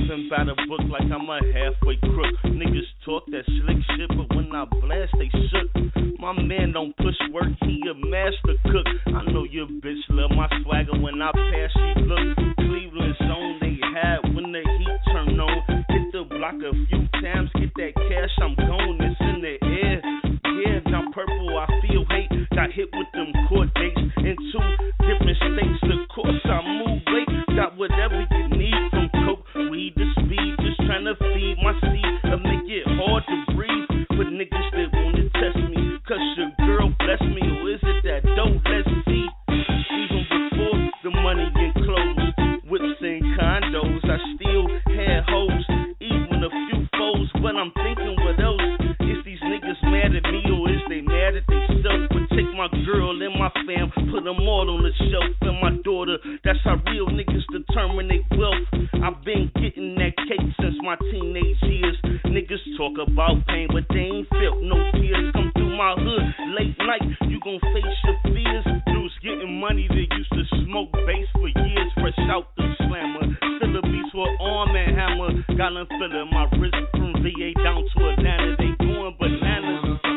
S7: Rapping by the book like I'm a halfway crook. Niggas talk that slick shit, but when I blast, they shook. My man don't push work, he a master cook. I know your bitch love my swagger when I pass, she look. Cleveland zone they had when the heat turn on. Hit the block a few times, get that cash, I'm gone, it's in the air. Yeah, now purple, I feel hate. Got hit with them court dates in two different states. Of course, I move late. Got whatever you need from coke, weed to speed. Just trying to feed my seed and make it hard to breathe. For niggas that wanna test me, cause your girl bless me. Or is it that dope? Let's see. Even before the money and clothes, whips and condos, I still had hoes. Even a few foes, but I'm thinking what else? Is these niggas mad at me or is they mad at themselves? But take my girl and my fam, put them all on the shelf. And my daughter, that's how real niggas determine their wealth. I've been getting that cake since my teenage years. Niggas talk about pain, but they ain't felt no tears. Come through my hood late night, you gon' face your fears. Dudes getting money that used to smoke bass for years. Fresh out the slammer, still a beast with arm and hammer. Got them feeling my wrist from V A down to Atlanta. They going bananas.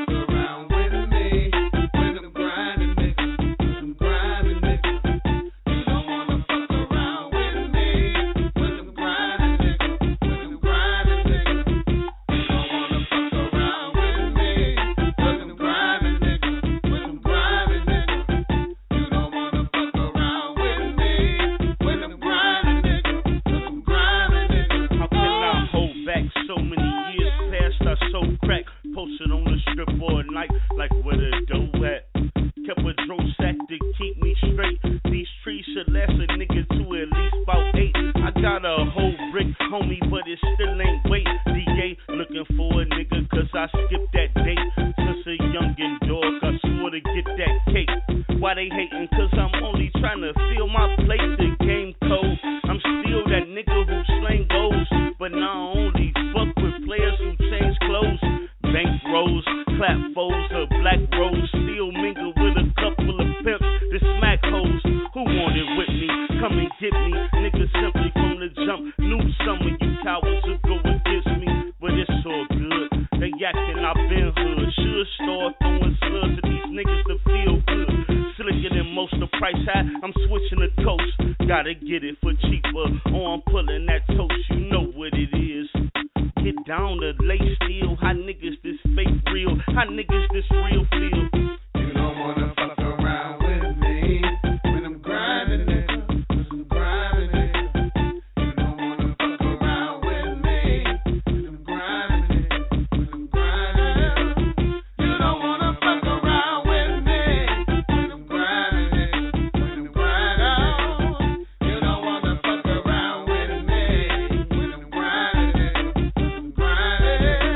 S7: Posted on the strip all night, like where the dough at. Kept a dro sack to keep me straight. These trees should last a nigga to at least about eight. I got a whole brick, homie, but it still ain't weight. D A looking for a nigga, cause I skipped that date. Since a youngin' dog, I swore to get that cake. Why they hating? Cause I'm only trying to fill my plate. The game cold, I'm still that nigga who slang goals. But now I only fuck with players who change clothes. Bank rolls, clap foes, a black rose. Still mingle with a couple of pimps that smack hoes. Who want it with me? Come and get me. Niggas simply from the jump knew some of you cowards would go against me. But it's all good. They yakking, I been hood. Should start throwing slugs at these niggas to feel good. Slicker than most, the price high, I'm switching the coast. Gotta get it for cheaper, or I'm pulling that toast. You know what it is. Get down to lay steel. How niggas this fake real? How niggas this real feel?
S2: You don't wanna fuck around with me when I'm grinding it. When I'm grinding it. You don't wanna fuck around with me when I'm grinding it. When I'm grinding it. You don't wanna fuck around with me when I'm grinding it. When I'm grinding it. You don't wanna fuck around with me when I'm grinding it. When I'm grinding it.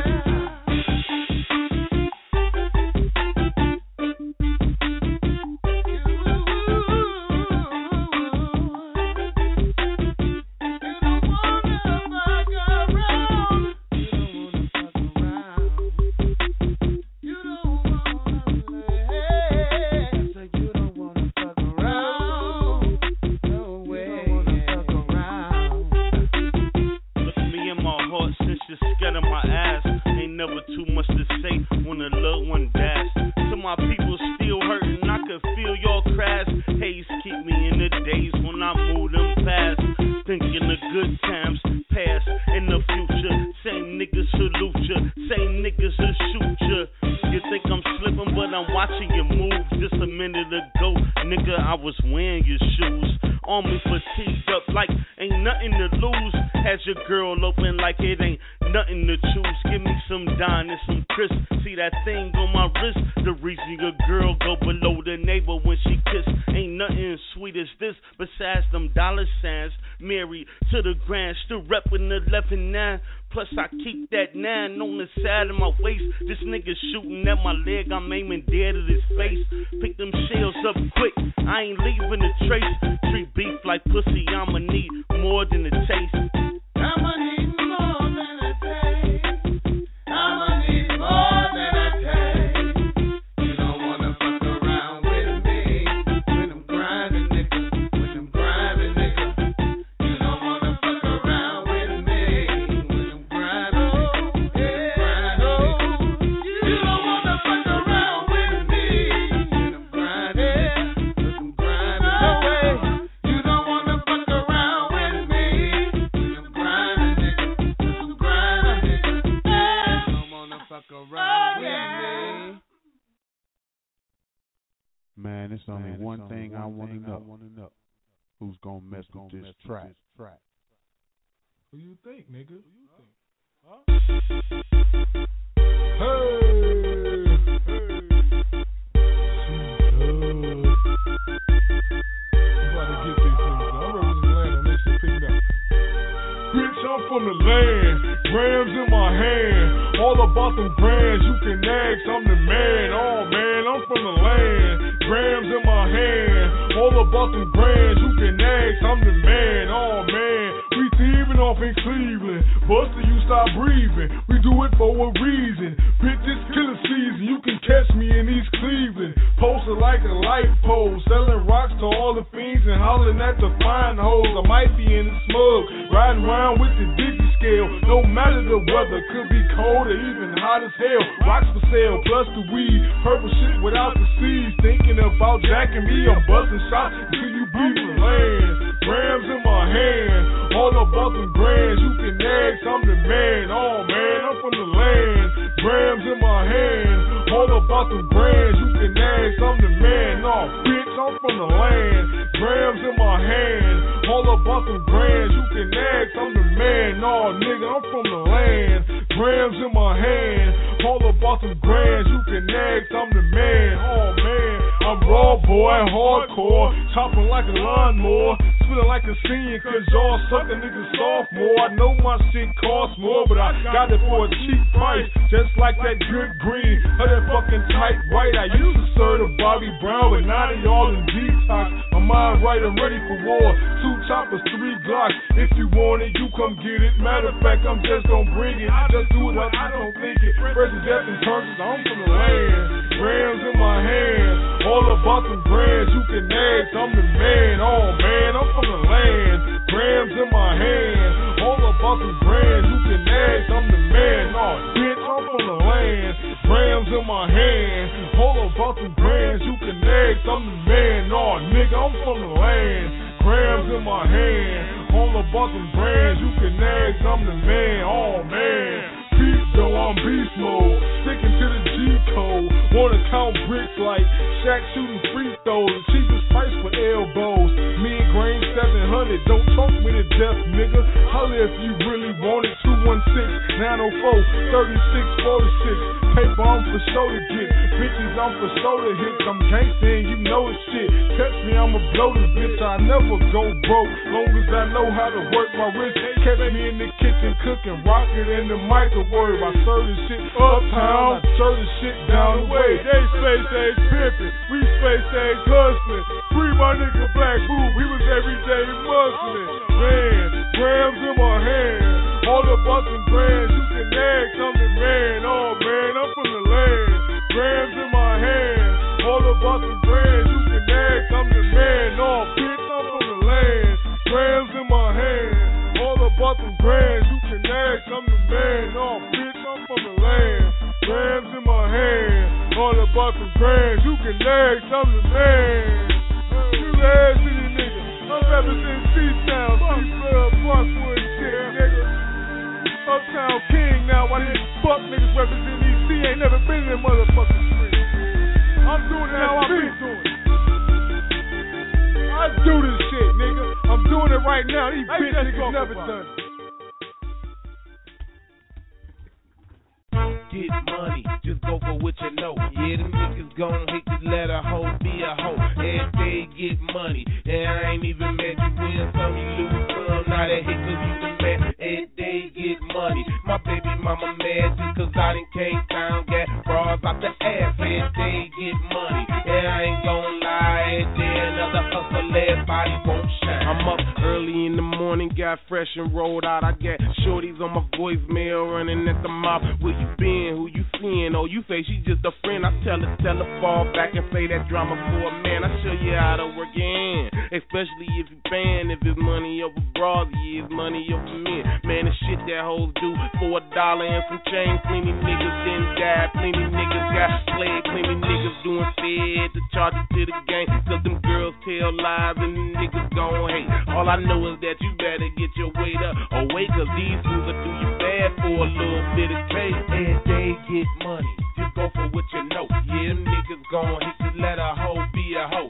S7: Still reppin' the eleven nine. Plus I keep that nine on the side of my waist. This nigga shooting at my leg, I'm aiming dead at his face. Pick them shells up quick, I ain't leaving a trace. Treat beef like pussy, I'ma need more than a taste. I'ma need more than a taste. I'ma need more than a taste.
S2: You don't wanna fuck around with me when I'm grinding, nigga. When I'm grinding, nigga. You don't wanna fuck around with me
S8: Man, it's only man, one it's thing only I want to know. know. Who's gonna mess Who's with gonna this mess track? track?
S3: Who you think, nigga? Who you think? Huh? Hey, hey. I'm about to get these things. I'm ready to land on this shit. Pick it up. Bitch, I'm from the land. Grams in my hand. All about them brands. You can ask, I'm the man. Oh man, I'm from the land. Grams in my hand. All about them brands. You can ask, I'm the man. Oh man, we thieving off in Cleveland. Buster, you stop breathing. We do it for a reason. Bitch, it's killer season. You can catch me in East Cleveland. Posted like a light pole. Selling rocks to all the fiends and hollering at the fine hoes. I might be in the smug. Riding around with the digi scale. No matter the weather. Could be cold or even hot as hell. Rocks for sale plus the weed. Purple shit without the seeds. Thinking about jacking me. I'm busting shots until you beat the land. Grams in my hand. All about them brands. You can ask, I'm the man. Oh man, I'm from the land. Grams in my hand. All about them brands. You can ask, I'm the man. No, bitch, I'm from the land. Grams in my hand. All about them brands. You can ask, I'm the man. No, nigga, I'm from the land. Grams in my hand. All about them brands. You can ask, I'm the man. Oh man, I'm raw boy, hardcore. Chopping like a lawnmower. Feeling like a senior cause y'all suckin' niggas sophomore. I know my shit costs more, but I got it for a cheap price. Just like that good green, or that fucking tight white. I used to serve the Bobby Brown, but now they all in detox. My mind right, I'm ready for war. Two choppers, three Glocks. If you want it, you come get it. Matter of fact, I'm just gonna bring it. I just do it up, I don't think it. First death in terms, I'm from the land. Grams in my hand. All about them brands, you can ask, I'm the man. Oh man, I'm from the land. Grams in my hand. All about them brands, you can ask, I'm the man. Oh bitch, I'm from the land. Grams in my hand. All about them brands, you can ask, I'm the man. Oh nigga, I'm from the land. Grams in my hand. All about them brands, you can ask, I'm the man. Oh man. Beast though, I'm beast mode. Sticking to the G code. Wanna count bricks like Shaq shooting free throws. The cheapest price for elbows. Me and Grain seven hundred. Don't talk me to death, nigga. Holla if you really want it. two one six, nine oh four, thirty-six forty-six. Paper I'm for show to get. Bitches I'm for show to hit. I'm gangsta and you know it's shit. Catch me, I'ma blow this bitch. I never go broke. Long as I know how to work my wrist. Catch me in the kitchen cooking. Rocket in the microwave. I serve this shit uptown. I serve this shit down the way. They space age pimpin'. We space age hustlin'. Free my nigga Black Boo. He was everyday musclin'. Man, grams in my hand. All about them brands. You can ask, I'm the man. Oh man, I'm from the land. Grams in my hand. All about them brands. You can ask, I'm the man. Oh bitch, I'm from the land. Grams in my hand. All about them brands. You can ask, I'm the man. Oh bitch, I'm from the land. Grams in my hand. All about them brands. You can ask, I'm the man. You ass any nigga. I'm representing C-Town, C-Blood, Parkwood shit, nigga. Uptown King now. Why these fuck niggas representing E C? Ain't never been in that motherfucking street. I'm doing it how I be doing it. I do this shit, nigga. I'm doing it right now. These bitch niggas never done it.
S9: Get money, just go for what you know. Yeah, them niggas gon' hate to let a hoe be a hoe. Every day get money, and I ain't even met you win some, you lose some. Now they hate cause you the man. Every day get money. My baby mama mad just cause I done came down, got bras out the ass. Every day get money, and I ain't gon' lie. Every day another hustle, everybody won't shine. I'm up early in the morning, got fresh and rolled out. I got shorties on my voicemail running at the mouth. Where you been? Who you seeing? Oh, you say she just a friend. I tell her, tell her fall back and play that drama for a man. I show you how to work your hand, especially if you paying. If it's money over bras, yeah, it's money over men. Man, the shit that hoes do for a dollar and some change. Plenty niggas didn't die, plenty niggas got played, plenty niggas doing fed to charge it to the game. Cause them girls tell lies and them niggas gon' hate. All I know is that you better get your weight up or wait, cause these fools will do you bad for a little bit of cake. Every day get money, just go for what you know. Yeah, them niggas gon' hate to let a hoe be a hoe.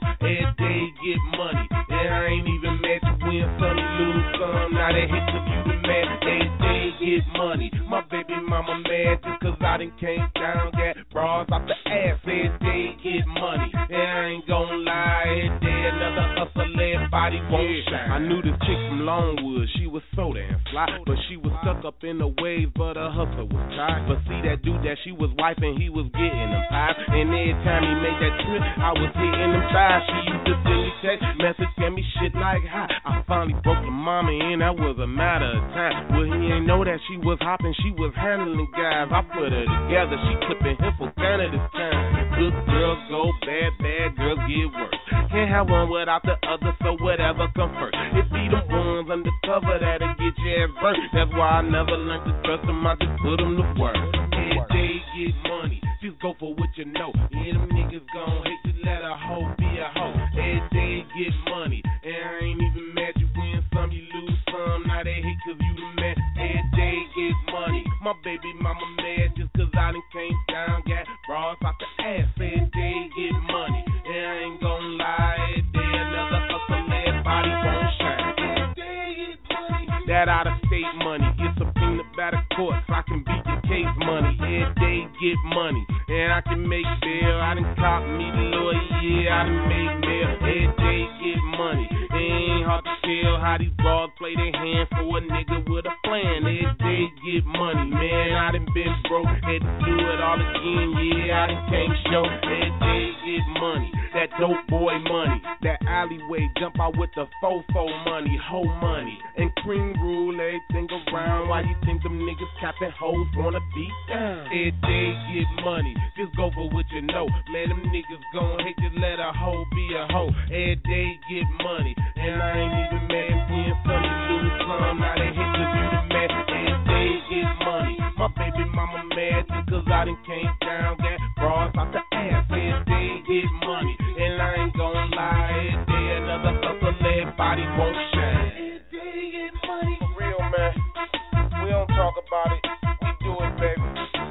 S9: lose some, now they hate cause you the man. Every day get money. My baby mama mad just cause I done came down, got bras off the ass. Every day get money. And I ain't gon' lie, every day another hustle, everybody won't shine. I knew this chick from Longwood, she was so damn fly, but she was stuck up in the wave, but her hustle was tired. But see that dude that she was wifing, he was getting them pies. And every time he made that trip, I was hitting them thighs. She used to send me text message, send me shit like hi. I finally broke the mama in, that was a matter of time. Well, he ain't know that she was hopping, she was handling guys. I put her together, she clipping him for Ghana this time. Good girls go bad, bad girls get worse. Can't have one without the other, so whatever come first. It be the ones undercover that'll get your ass burnt. That's why I never learned to trust them, I just put them to work. Every day get money, just go for what you know. Yeah, them niggas gon' hate to let a hoe be a hoe. Every day get money, and I ain't even mad you win some, you lose some. Now they hate cause you the man. Every day get money, my baby mama mad just cause I done came down, got bras off the ass. Every day get money, and I ain't gon' lie, every day another hustle, everybody won't shine. Every day get money, that out of state money, get subpoenaed by the courts, I can beat the case money. Every day get money, and I can make bail. I done cop me the lawyer, yeah, I done make bail. Every day get money, it ain't hard to tell how these broads play their hand for a nigga with a plan. Every day get money, man, I done been broke, had to do it all again, yeah, I done came show. Every day get money, that dope boy money, that alleyway jump out with the fofo money, hoe money, and cream rule everything around. Why you think them niggas capping hoes wanna beat down? Every day get money, just go for what you know. Man, them niggas gon' hate to let a hoe be a hoe. Every day get money, and I ain't even mad when some you lose some. Now they hate cause you the man. Every day get money, my baby mama mad just cause I done came down, got bras off the ass. Every day get money, and I ain't gon' lie, every day another hustle, everybody won't shine. Every day get money. For real, man, we don't talk about it, we do it, baby.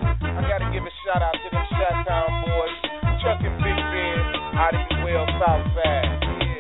S9: I gotta give a shout out to them Chi-Town boys, Chuck and Big Ben, out of the well Southside.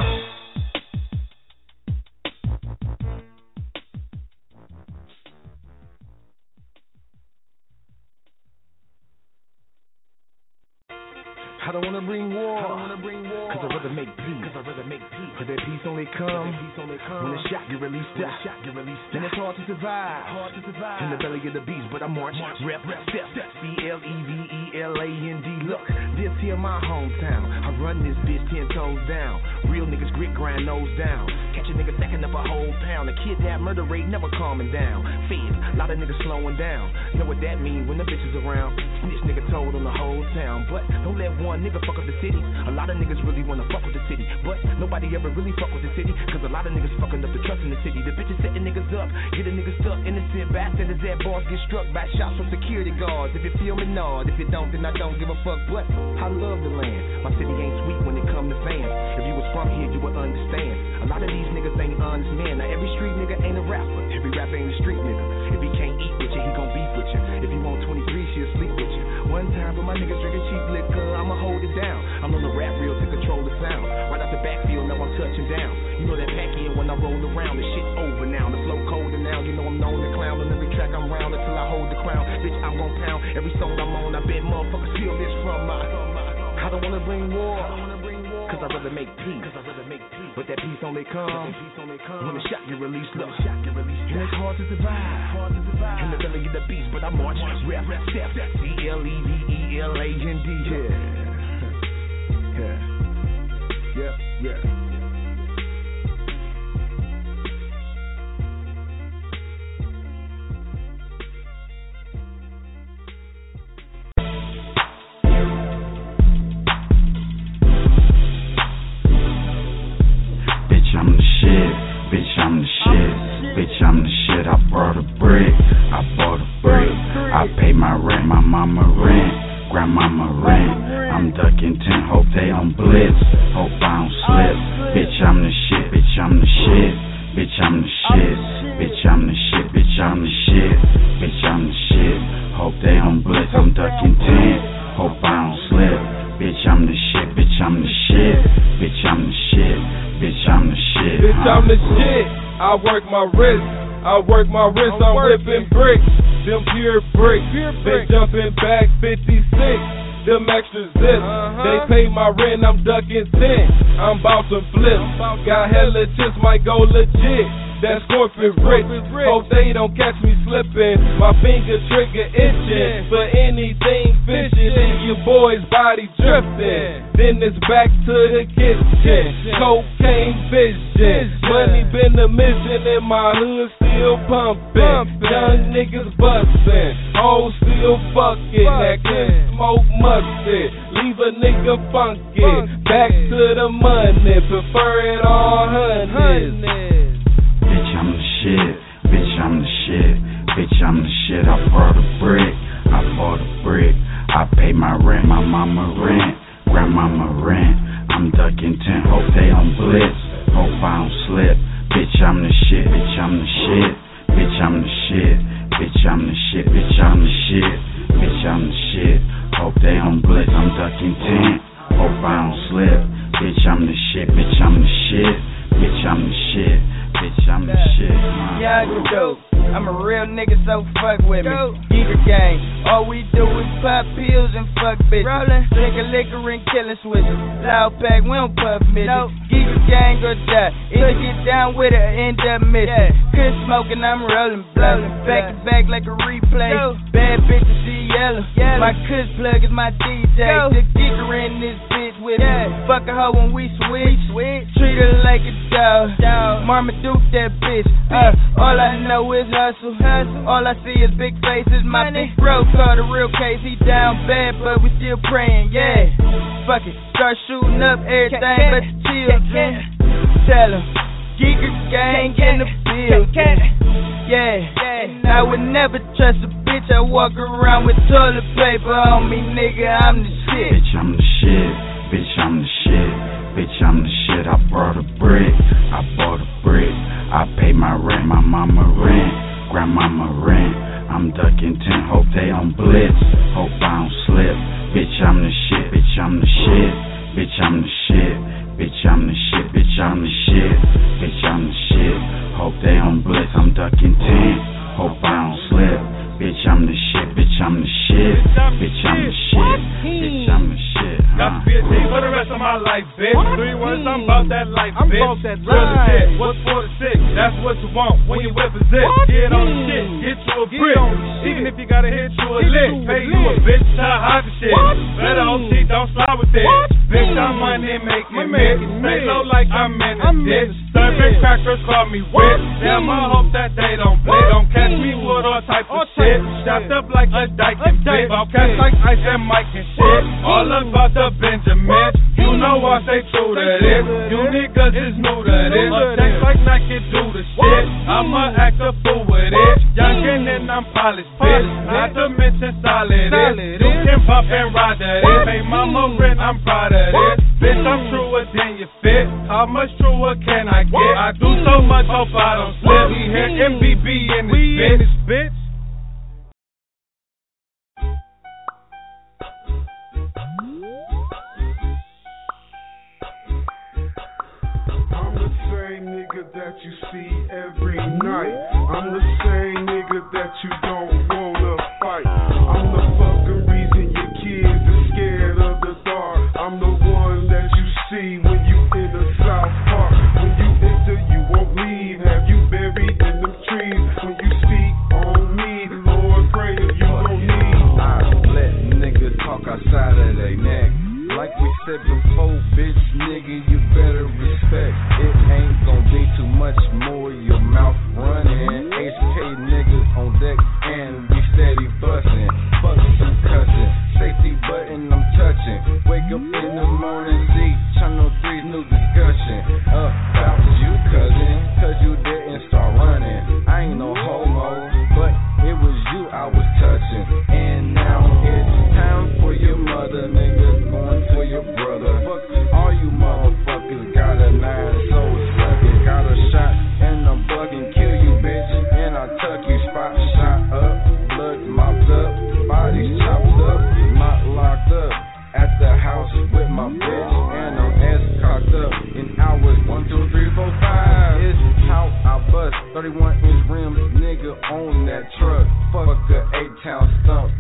S10: I don't wanna bring war, I don't wanna bring war, cause I'd rather make peace, cause I'd rather make peace, cause that peace only come, peace only come when the shot get released out, shot get released out, and it's hard to survive, hard to survive, in the belly of the beast, but I march, march rep, rep, step, C L E V E L A N D, look, this here my hometown, I run this bitch ten toes down, real niggas grit, grind nose down, catch a nigga stacking up a whole pound, a kidnap murder rate never calming down, feds, a lot of niggas slowing down, know what that mean when the bitch is around, snitch nigga told on the whole town, but don't let one nigga fuck up the city. A lot of niggas really wanna fuck with the city, but nobody ever really fuck with the city, cause a lot of niggas fucking up the trust in the city. The bitches setting niggas up, get a nigga stuck, innocent bystanders at bars get struck by shots from security guards. If you feel me, nod. If you don't, then I don't give a fuck, but I love the land. My city ain't sweet when it come to fans. If you was from here, you would understand. A lot of these niggas ain't honest man. Now every street nigga ain't a rapper, every rapper ain't a street nigga. If he can't eat with you, he gon' beef with you. If you want twenty-three, she'll sleep with you. One time for my niggas drinking cheap liquor, I'ma hold it down. I'm on the rap reel to control the sound. Right out the backfield, now I'm touching down. You know that pack in when I roll around, the shit over now. The flow colder now, you know I'm known to clown. On every track I'm round until I hold the crown. Bitch, I'm gon' pound every song I'm on. I bet motherfuckers feel this from my. I don't wanna bring war, cause I'd rather make peace. Cause I'd rather make peace. But that peace only comes when the shot get released. Look, shot get released. And it's hard to survive. Hard to survive. In the belly of the beast, but I march, rap, rap, step, C L E V E L A N D. Yeah. Yeah. Yeah. Yeah.
S11: I'm the shit, bitch, I'm the shit, bitch, I'm the shit. I brought a brick, I bought a brick, I pay my rent, my mama rent, grandmama rent. I'm ducking ten, hope they don't blitz, hope I don't slip. Bitch, I'm the shit, bitch, I'm the shit, bitch, I'm the shit, bitch, I'm the shit, bitch, I'm the shit, bitch, I'm the shit. Hope they don't blitz, I'm ducking ten, hope I don't slip. Bitch, I'm the shit, bitch, I'm the shit, bitch, I'm the shit. Bitch, I'm the shit.
S1: Bitch, I'm the shit. I work my wrist. I work my wrist, I'm whipping bricks. Them pure bricks. They jumping back fifty-six. Them extra zips. They pay my rent, I'm ducking cent. I'm bout to flip. Got hella chips, might go legit. That's corporate rich. Hope they don't catch me slipping. My finger trigger itching for anything fishing. And your boy's body drifting. Then it's back to the kitchen. Cocaine vision. Money been a mission and my hood still pumping. Young niggas bustin'. Hoes still fucking. That can smoke mustard. Leave a nigga funky. Back to the money. Prefer it all hundreds.
S11: Bitch, I'm the shit. Bitch, I'm the shit. Bitch, I'm the shit. I brought a brick. I bought a brick. I pay my rent. My mama rent. Grandmama rent. I'm ducking tent. Hope they on blitz. Hope I don't slip. Bitch, I'm the shit. Bitch, I'm the shit. Bitch, I'm the shit. Bitch, I'm the shit. Bitch, I'm the shit. Bitch, I'm the shit. Hope they on blitz. I'm ducking tent. Hope I don't slip. Bitch, I'm the shit. Bitch, I'm the shit. Bitch, I'm the shit. Bitch, I'm the shit.
S4: Yeah, you dope. I'm a real nigga, so fuck with me. Giga gang. All we do is pop pills and fuck bitches. Rollin', drinkin' liquor and killin' switches. Loud pack, we don't puff midgets. Giga gang or die. Either get down with it or end up missing. Quit smoking, I'm rollin' blowin'. Back to back like a replay. Bad bitches see yellow. My cuss plug is my D J. The Giga in this bitch with me. Fuck a hoe when we switch. Treat her like a dog. Marmaduke that bitch. Uh, all I know is hustle. All I see is big faces. My big bro called a real case. He down bad, but we still praying. Yeah. Fuck it. Start shooting up everything but the children. Tell him. Giga gang in the building. Yeah. I would never trust a bitch. I walk around with toilet paper on me, nigga. I'm the shit.
S11: Bitch, I'm the shit. Bitch, I'm the shit. Bitch, I'm the shit. I brought a brick. I bought a brick. I pay my rent. My mama rent. Grandmama rent. I'm ducking tent. Hope they on blitz. Hope I don't slip. Bitch, I'm the shit. Bitch, I'm the shit. Bitch, I'm the shit. Bitch, I'm the shit. Bitch, I'm the shit. Bitch, I'm the shit. Hope they on blitz. I'm ducking tent. Hope I don't slip. Bitch, I'm the shit. Bitch, I'm the shit. Bitch, I'm the shit. Bitch, I'm the shit.
S1: Got to be a G for the rest of my life, bitch. Three words, I'm about that life, bitch. I'm about that life. Real legit. What's for the six? That's what you want when you whip a zip. Get on the shit, get you a brick. Even if you gotta hit you a lick, pay you a bitch to hide the shit. Better hope she don't slide with it. Bitch, I'm money making mix. Stay low like I'm in a ditch. Serving crackers call me witch. Damn, I hope that they don't play. Don't catch me with all type of shit. Shot up like a dyke and bitch. I'll catch like Ice and Mike and shit. All about the Benjamin. You know I stay true to this. You niggas is new to this. A text like Nike do the shit. I'ma act a fool with it. Youngin' and I'm polished, bitch. Not to mention solid it. You can pop and ride that it. Hey mama rent, I'm proud of this. Bitch, I'm truer than you fit. How much truer can I get? I do so much, hope I don't slip. We here M B B in this bitch.
S3: I'm the same nigga that you see every night. I'm the same nigga that you don't wanna fight. I'm the fucking reason your kids are scared of the dark. I'm the one that you see when you in the South Park. When you enter, you won't leave. Have you buried in them trees? When you speak on me,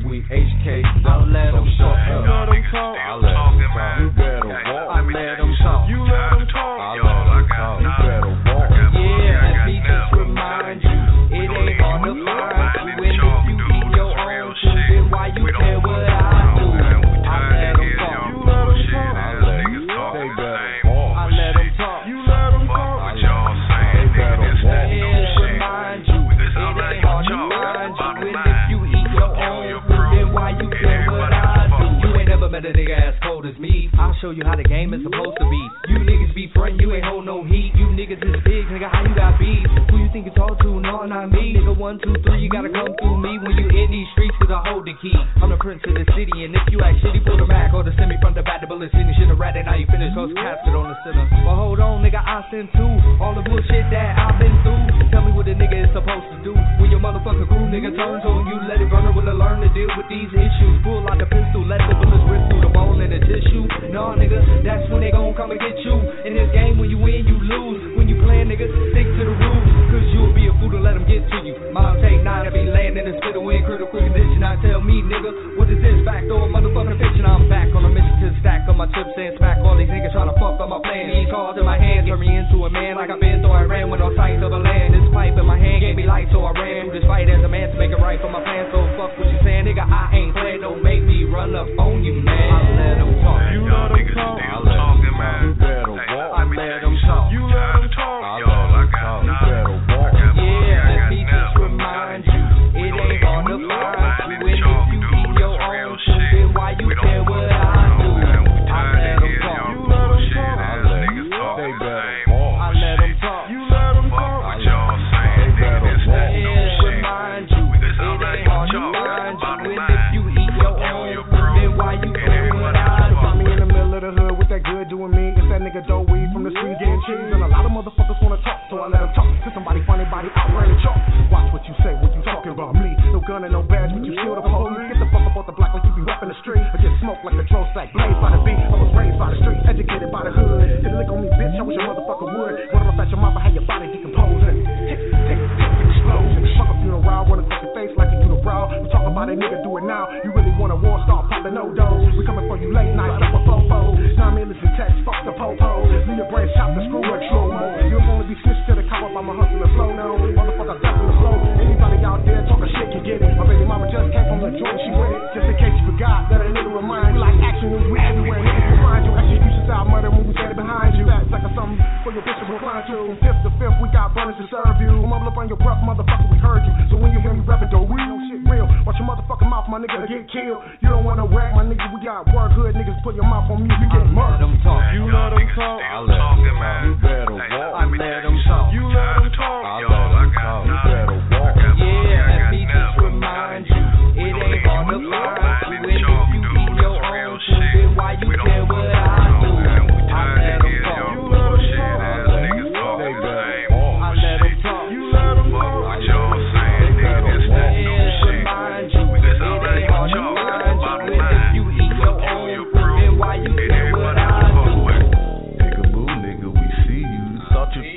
S12: we H K. I'll let them talk. You let them talk. I'll let them talk. You better walk. I'll let them talk. You let them talk. I'll let them talk. You better walk. Yeah, let me just remind you, it ain't hard to find you. And if you eat your own food, then why you care what I do? I let them talk. You let them talk. I let them talk. They better walk. I let them talk. You let them talk. What y'all say? They better walk. Yeah, remind you, it ain't hard to find you. And if you eat your own food, then why you care what I do? You ain't never met a nigga as cold as me. I'll show you how the game is supposed to be. You niggas be frontin', you ain't hold no heat. You niggas is big, nigga, how you got beef? Who you think you talk to? No, not me. Nigga, one, two, three, you gotta come through me when you in these streets, cause I hold the key. I'm the prince of the city, and if you act shitty, pull the Mac or the semi from the back, the bullet sitting shit rat, and now you finish, cause casket on the center. But hold on, nigga, I send two. All the bullshit that I've been through. Tell me what a nigga is supposed to do. When your motherfucker crew, nigga, turns on you, let it burn it, will it learn to deal with these issues. Pull out the pistol, let the bullets rip through the bone and the tissue. Nah, nigga, that's when they gon' come and get you. In this game, when you win, you lose. When you play, nigga, stick to the rules. Cause you'll be a fool to let them get to you. Mom take nine, I be laying in the spittle in critical condition. I tell me, nigga, what is this fact or motherfucking fiction? I'm back on a mission to stack on my chips and smack all these niggas trying to fuck up my plan. These cards in my hand turn me into a man like I've been, so I ran with no sight of a land. This pipe in my hand gave me light, so I ran through this fight as a man to make it right for my plan. So fuck what you saying, nigga, I ain't playing. Don't make me run up on you, man. I let them talk. You let them talk. I let them talk. You better walk. I let them talk. You let them talk. I let them talk. You better walk. Yeah, let me just remind you, it ain't hard to find you. And if you eat your own food, then why you care what I do? I let them talk. You let them talk. I let them talk. They better walk. I let them talk. You let them talk. What y'all say? They better walk. Yeah, remind you, it ain't hard to find you. And if you eat your own food, then why you care what I do?
S13: Find me in the middle of the hood with that good doing me. It's that nigga dough weed from the street getting cheese. And a lot of motherfuckers wanna talk, so I let them talk. Cause somebody funny body out running chalk. Watch what you say when you talking about me. No gun and no badge, but you still the police. Get the fuck up off the block like you be rapping the street. Or get smoked like a drone sack, blazed by the beat. I was raised by the street, educated by the hood. Didn't lick on me, bitch, I wish your motherfucker would. What if I fat your mama, how your body decomposing? Tick, tick, tick, explosion. Fuck a funeral, wanna touch your face like you do the brow. We talk about a nigga, do it now. You really want a war star, poppin' no dose. We coming for you late night, like a fofo. Nine minutes in text, fuck the po-po. Leave your brain chopped the screw like slow mo. You don't wanna be snitched to the cop up, I'm a hustler flow now. Motherfucker, I'm tapping the flow. Anybody out there talking shit can get it. My baby mama just came from the joint, she with it. Just in case you forgot, let a nigga remind you. Like action news, we everywhere. Niggas can find you. Execution style murder when we standing behind you. That's like a something for your bitch to recline to. From fifth to fifth, we got burners to serve you. I'm up on your breath, motherfucker, we heard you. So when you hear me rapping, don't real shit real. Watch your motherfucking mouth, my nigga, get killed. You don't wanna whack, my nigga, we got work hood niggas. Put your mouth on me, you get murdered.
S12: Let them talk. You let them talk. I let them talk. You better walk. I let them talk. You let them talk. I let them talk. You better walk. Yeah, let me just remind you, it ain't hard to find you. And if you eat your own food, then why you care what I do? I let them talk. You let them talk. I let them talk. They better walk. I let them talk. You let them talk. What y'all saying? They better walk. Yeah, remind you, it ain't hard to find you. And if you eat your own food, then why you care what I do?
S14: Peekaboo, nigga, we see you. Thought you.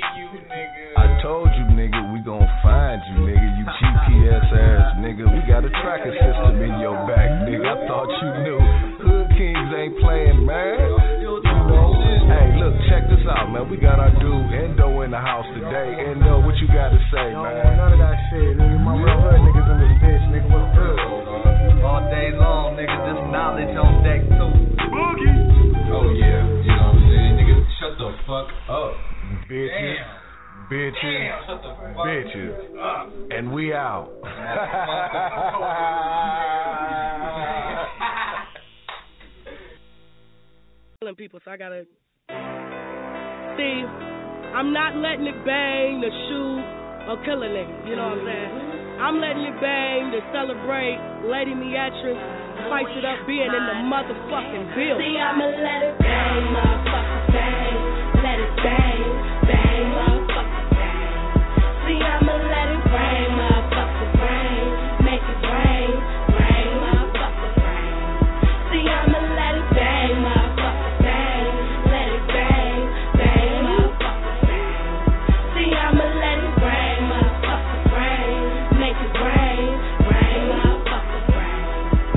S14: I told you, nigga, we gon' find you, nigga. You G P S ass, nigga. We got a tracking system in your back, nigga. I thought you knew. Hood Kings ain't playing, man. You know? Hey, look, check this out, man. We got our dude Endo in the house today. Endo, what you got to say,
S13: no,
S14: man?
S13: None of that shit, nigga. My real hood niggas in this bitch, nigga. What's good?
S12: All day long, nigga. This knowledge on deck too.
S14: Boogie. Oh yeah, you know what I'm saying, nigga. Shut the fuck up, bitches. Damn. Bitches, Damn. bitches, uh. and we out.
S15: Killing people, so I gotta. See, I'm not letting it bang to shoot or kill a nigga. You know what I'm saying? I'm letting it bang to celebrate Lady Meatrice, spice it up, being in the motherfucking building.
S16: See, I'ma let it bang, motherfucker, bang, let it bang, bang, motherfucker. See, I'ma let it rain, motherfucker, rain. Make it rain, rain, motherfucker, rain. See, I'ma let it bang, motherfucker, bang. Let it bang, bang, motherfucker, bang. See, I'ma let it rain, motherfucker, rain. Make it rain, rain, motherfucker, rain.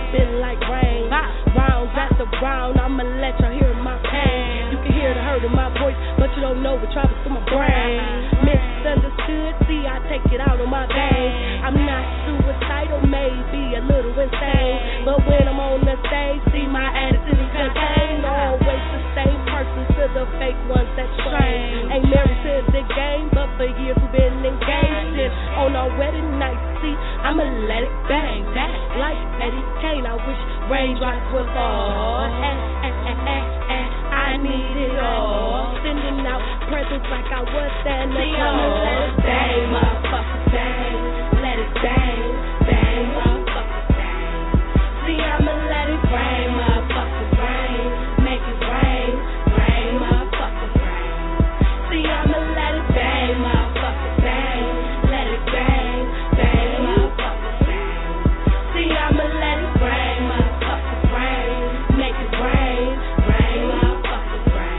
S15: dropping like rain. Rounds after round, I'ma let y'all hear my pain. You can hear the hurt in my voice, but you don't know what travels through my brain. Misunderstood, see I take it out on my veins. I'm not suicidal, maybe a little insane, but when I'm on the stage, see my attitude contained. Always the same person to the fake ones that strain. Ain't married to the game, but for years we've been engaged. And on our wedding night, see, I'ma let it bang. Like Eddie Kane, I wish raindrops would fall. Eh, eh, eh, eh, eh, I need it all. Sending out presents like I was Santa Claus. Let it bang, motherfucker, bang. Let it bang, bang, motherfucker, bang. See, I'ma let it rain, motherfucker, rain. Make it rain, rain, motherfucker, rain. See, I'ma let it bang, motherfucker, bang. Let it bang, bang, motherfucker, bang. See, I'ma let it rain, motherfucker, rain. Make it rain, rain, motherfucker, rain.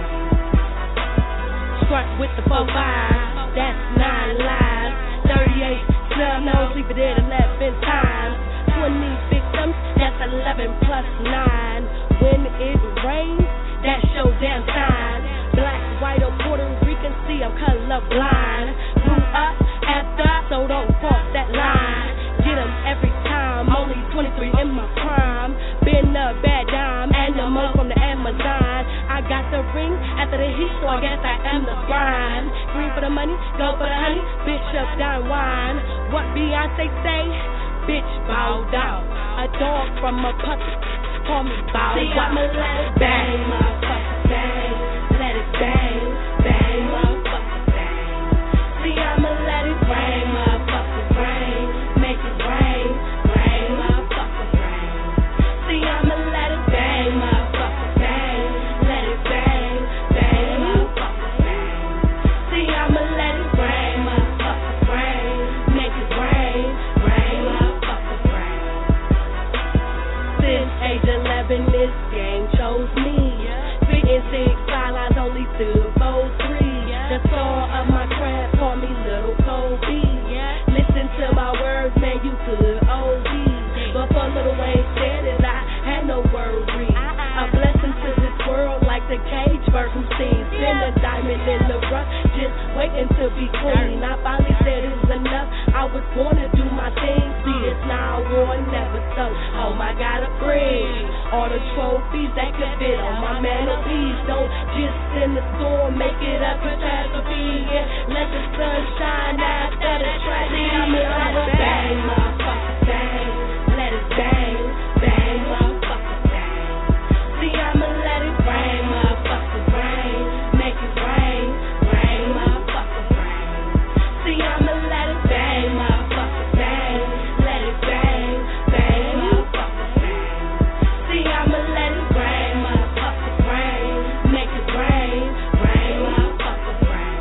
S15: Strike with the four five, that's nine lives. thirty-eight snub nose, leave it at eleven times. twenty victims, that's eleven plus nine. When it rains, that's your damn sign. Black, white, or Puerto Rican, see I'm colorblind. Grew up after, so don't cross that line. Get 'em every time, only twenty-three in my prime. Been a bad dime, and the mo from the Amazon. I got the ring after the heat, so I guess I am the grind. Green for the money, go for the honey, Bishop Don Wine. What Beyonce say? Bitch bowed out. A dog from a puppy, call me bow. See, I'ma let it bang, motherfucker, bang. Let it bang, bang, motherfucker, bang. See, I'ma let it rain, motherfucker, rain. Make it rain, rain, motherfucker, rain. See, I'ma let it bang, motherfucker, bang. Let it bang, bang, motherfucker, bang. See, I'ma let it rain, motherfucker, rain. Make it rain, rain, motherfucker, rain. Since age eleven, this game chose me. Spitting six sidelines, only stood for three. The star of my craft, call me Little Kobe. Listen to my words, man, you could O D. But for Lil Wayne said it, I had no worries. A blessing to this world like the cage bird who sings. Been a diamond in the rough, just waiting to be queen. I finally said it was enough, I was born to do my thing. See, it's now or never, so oh my God, a bridge. All the trophies that could fit on my mantelpiece. Don't just in the store, make it a catastrophe. Yeah, let the sun shine after the tragedy. I'ma let it bang, motherfucker, bang. Let it bang, bang, motherfucker, bang. See, I'ma let it rain, motherfucker, rain. Make it rain, rain, motherfucker, rain. See, I'ma let it bang, motherfucker, bang. Let it bang, bang, motherfucker, bang. See, I'ma let it rain, motherfucker, rain. Make it rain, rain, motherfucker, rain.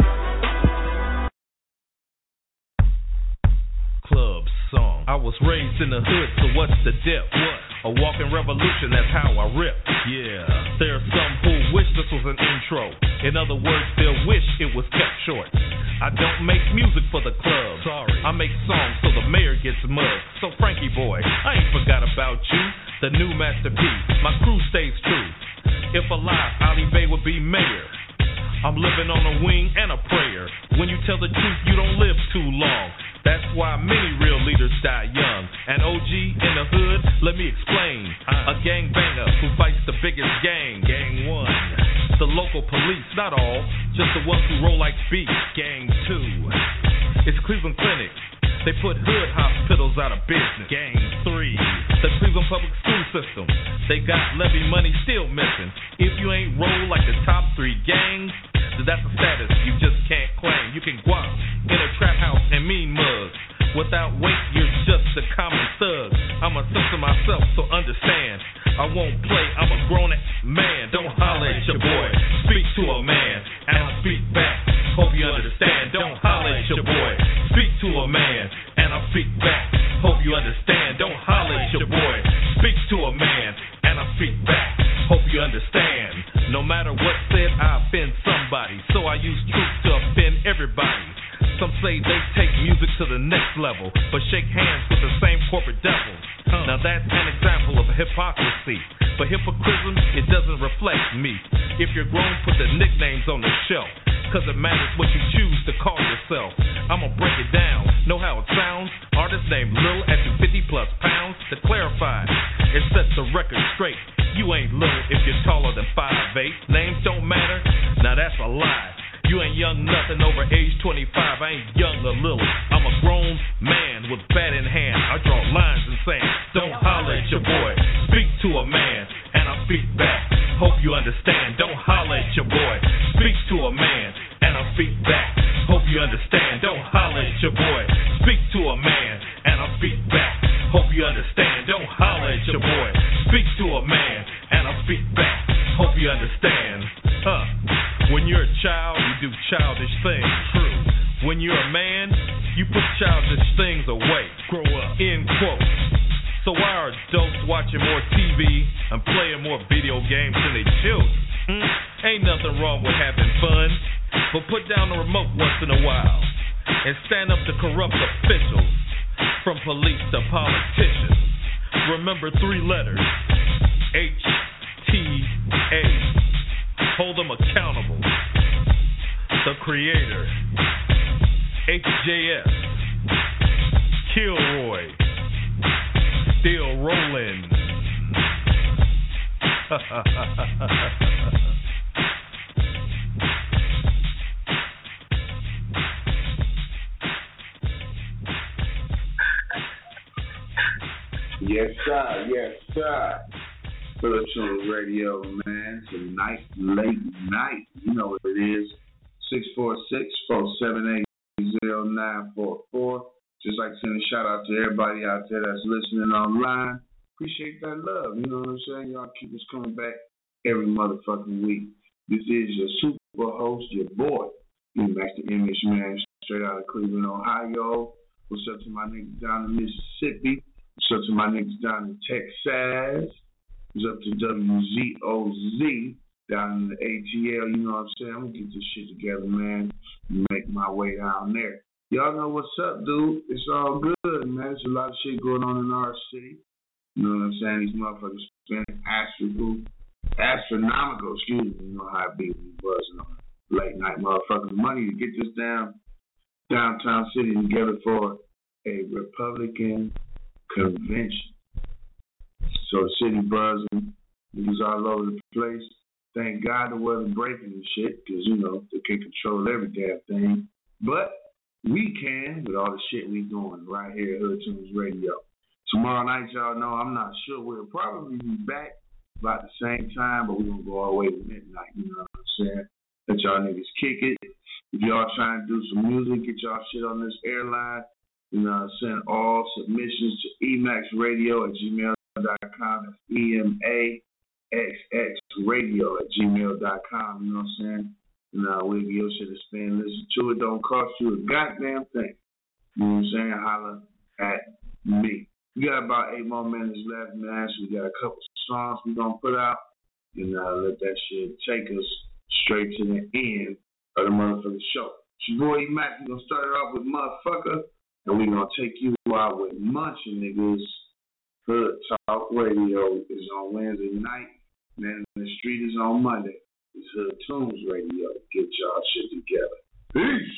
S17: Club song. I was raised in the hood, so what's the dip? What? A walking revolution, that's how I rip. Yeah. There's some who wish this was an intro. In other words, they'll wish it was kept short. I don't make music for the club. Sorry. I make songs so the mayor gets mugged. So Frankie boy, I ain't forgot about you. The new Master P. My crew stays true. If alive, Ali Bay would be mayor. I'm living on a wing and a prayer. When you tell the truth, you don't live too long. That's why many real leaders die young. And O G in the hood, let me explain. A gangbanger who fights the biggest gang. Gang one. The local police, not all, just the ones who roll like beef. Gang two. It's Cleveland Clinic. They put hood hospitals out of business. Gang three. The Cleveland Public School System. They got levy money still missing. If you ain't roll like the top three gangs, then that's a status you just can't claim. You can guap in a trap house and mean mugs. Without weight, you're just a common thug. I'm a censor myself, so understand. I won't play, I'm a grown man. Don't holler at your boy. Speak to a man, and I'll speak back. Hope you understand. Don't holler at your boy. Speak to a man, and I'll speak back. Hope you understand. Don't holler at your boy. Speak to a man, and I'll speak back. Hope you understand. No matter what's said, I offend somebody. So I use truth to offend everybody. Some say they take music to the next level, but shake hands with the same corporate devil. Now that's an example of hypocrisy. But hypocrisy, it doesn't reflect me. If you're grown, put the nicknames on the shelf, cause it matters what you choose to call yourself. I'ma break it down, know how it sounds. Artist named Lil at two hundred fifty plus pounds. To clarify, it sets the record straight. You ain't little if you're taller than five eight. Names don't matter, now that's a lie. You ain't young nothing over age twenty-five. I ain't young or little. I'm a grown man with bat in hand. I draw lines in sand. Don't holler at your boy. Speak to a man, and I speak back. Hope you understand. Don't holler at your boy. Speak to a man, and I speak back. Hope you understand. Don't holler at your boy. Speak to a man, and I speak back. Hope you understand. Don't holler at your boy. Speak to a man, and I speak back. Hope you understand. Huh. When you're a child, you do childish things. True. When you're a man, you put childish things away. Grow up. End quote. So why are adults watching more T V and playing more video games than they children? Mm? Ain't nothing wrong with having fun, but put down the remote once in a while and stand up to corrupt officials, from police to politicians. Remember three letters, H T A. Hold them accountable. The Creator, H J S, Kilroy, still rolling.
S2: Yes, sir. Yes, sir. Phillips Radio, man. Tonight, late night. You know what it is. six four six, four seven eight, zero nine four four. Just like to send a shout out to everybody out there that's listening online. Appreciate that love. You know what I'm saying? Y'all keep us coming back every motherfucking week. This is your super host, your boy, Master Image Man, straight out of Cleveland, Ohio. What's up to my niggas down in Mississippi? What's up to my niggas down in Texas? What's up to W Z O Z down in the A T L? You know what I'm saying? I'm gonna get this shit together, man, and make my way down there. Y'all know what's up, dude. It's all good, man. There's a lot of shit going on in our city. You know what I'm saying? These motherfuckers spend astronomical, astronomical, excuse me, you know how it be when you buzzing on late night motherfuckers money to get this down downtown city together for a Republican convention. So the city buzzing, niggas all over the place. Thank God the weather breaking and shit, because, you know, they can't control every damn thing. But we can with all the shit we doing right here at Hood Tunes Radio. Tomorrow night, y'all know, I'm not sure. We'll probably be back about the same time, but we're going to go all the way to midnight, you know what I'm saying? Let y'all niggas kick it. If y'all trying to do some music, get y'all shit on this airline, you know, send all submissions to emaxradio at gmail dot com. That's E M A X X radio at gmail dot com. You know what I'm saying? You know, we'll give your shit a spin. Listen to it. Don't cost you a goddamn thing. You know what I'm saying? Holla at me. We got about eight more minutes left, man. So we got a couple songs we're going to put out. And uh, let that shit take us straight to the end of the motherfucking show. It's your boy E Mac. We're going to start it off with Motherfucker. And we're going to take you out with Munchin' Niggas. Hood Talk Radio is on Wednesday night. Man, the street is on Monday. It's Hood Tunes Radio. Get y'all shit together. Peace.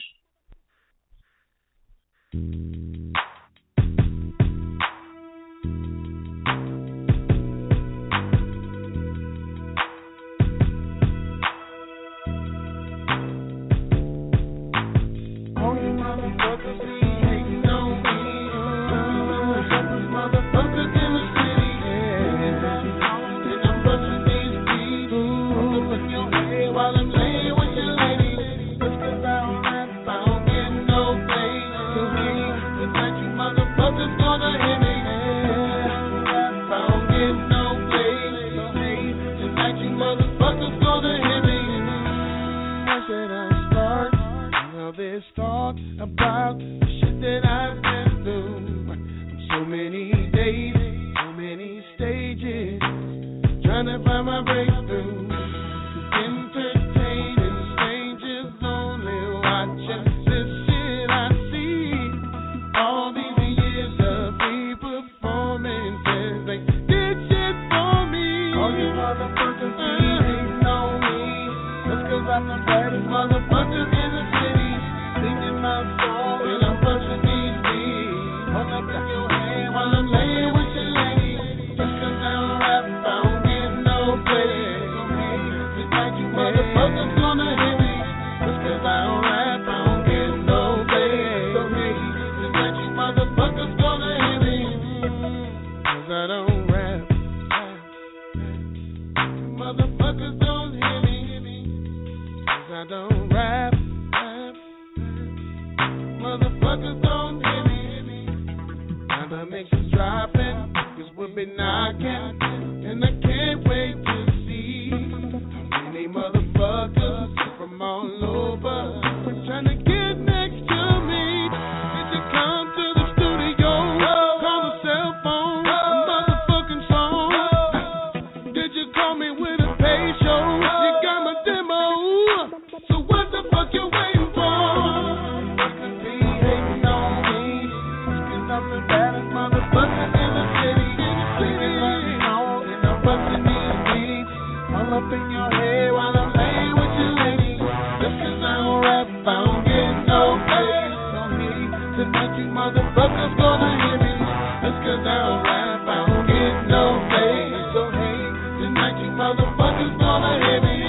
S18: Tonight you motherfuckers gonna hear me. Just cause I don't rap, I don't get no pay. So hey, tonight you motherfuckers gonna hear me.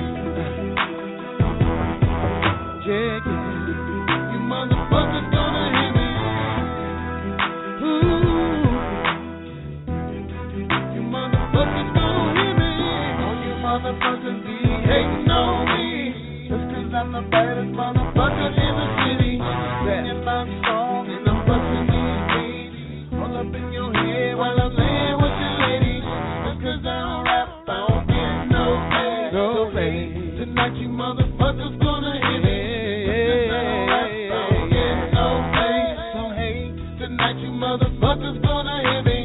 S18: Yeah, yeah. You motherfuckers gonna hear me. Ooh. You motherfuckers gonna hear me. All you motherfuckers be hating on me. Just cause I'm the baddest motherfucker in the city. Singing my song and I'm busting these beats. All up in your head while I'm laying with your lady. Just cause I don't rap, I don't get no pay. No pay. Tonight you motherfuckers gonna hear me. Motherfuckers gonna hear me.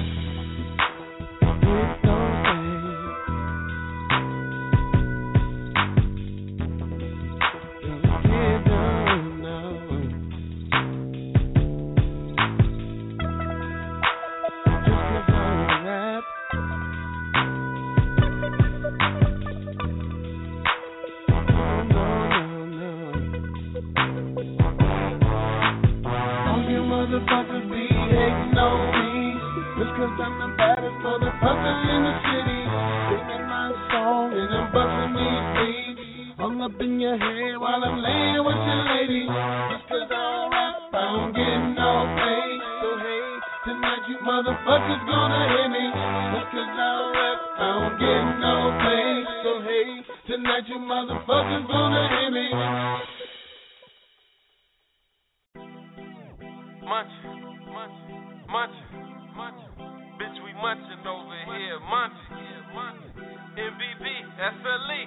S18: Motherfuckers be hating on me. Just cause I'm the baddest motherfucker in the city. Singing my song and I'm busting these beats. Hung up in your head while I'm laying with your lady. Just cause I don't rap, I don't get no pay. So hey, tonight you motherfuckers gonna hear me. Just cause I don't rap, I don't get no pay. So hey, tonight you motherfuckers gonna hear me.
S19: Munchin', munchin', munchin', munchin'. Bitch, we munchin' over here, munchin'. M B B, S L E,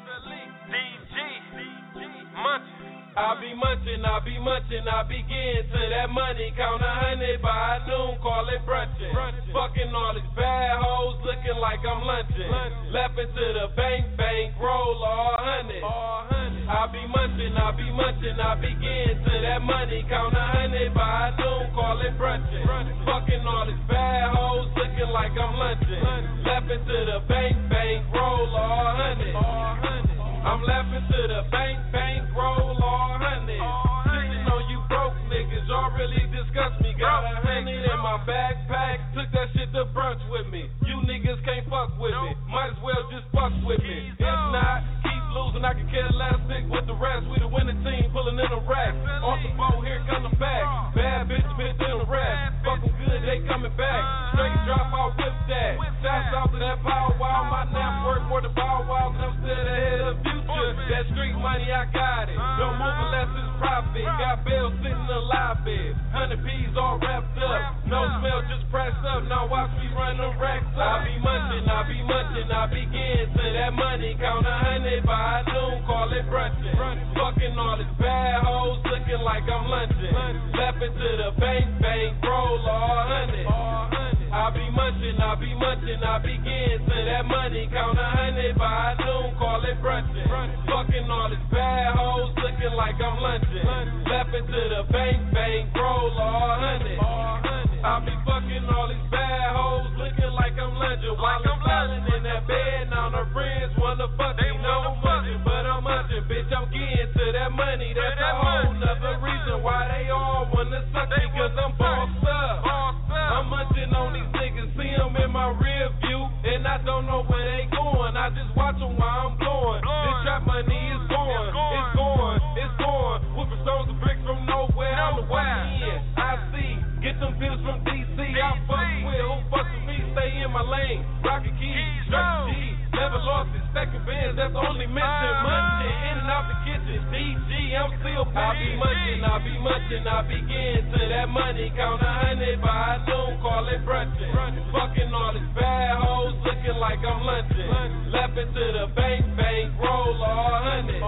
S19: D G, munchin'. I be munchin', I be munchin', I begin to that money. Count a hundred by noon, call it brunchin'. Fucking all these bad hoes, looking like I'm lunchin'. Left into the bank, bank, roll all hundred. I be munchin', I be munchin', I begin to that money. Count a hundred by noon, call it brunchin'. Fucking all these bad hoes, looking like I'm lunchin'. Left into the bank, bank, roll all hundred. I'm laughing to the bank, bank, roll all honey. Sitting on you broke niggas, y'all really disgust me. Got a hundred in my backpack, took that shit to brunch with me. You niggas can't fuck with me, might as well just fuck with me. If not, keep losing, I can care less, stick with the rest. We the winning team, pulling in a rack. Off the boat, here come the back. Bad bitch, bitch in a rack. Fuck them good, they coming back. Straight drop, I'll whip that. Shouts out to that power wow, my nap work more than Bow Wow, and I'm still ahead of you. That street money, I got it. Don't move unless it's profit. Got bills sitting in the lobby. Hundred P's all wrapped up. No smell, just pressed up. Now watch me run the racks up. I be munchin', I be munchin', I begin to that money. Count a hundred by noon, call it brunchin'. Fucking all these bad hoes, looking like I'm lunchin'. Left into the bank, bank, roll all hundred. I be munchin', I be munchin', I begin to that money. Count a hundred by noon, call it brunchin'. Fucking all these bad hoes, looking like I'm lunchin'. Left into the bank, bank, roll all hundred. I be fucking all these bad hoes, looking like I'm lunchin'. While I'm lying in that bed, now my friends wanna fuck me. No munchin', but I'm munchin', bitch, I'm getting to that money. That's a whole nother reason why they all wanna suck me, cause I'm bossed up. I'm munchin' on these niggas, see them in my rear view, and I don't know where they going. I just watch them while I'm blowing. This trap money is going, it's going, it's going. Whipping stones and bricks from nowhere, on the way in. I see, get them bills from D C. I fuck with, who fucks with me, stay in my lane. Rocket keys, straight G, never lost it. Second bands, that's only mention. Munchin', in and out the kitchen. D G, I'm still paid. I be munchin', I be munchin', I begin to that money. Count a hundred by noon, call it brunchin'. Fucking all these bad hoes, looking like I'm lunchin'. Left into the bank, bank, roll all hundred.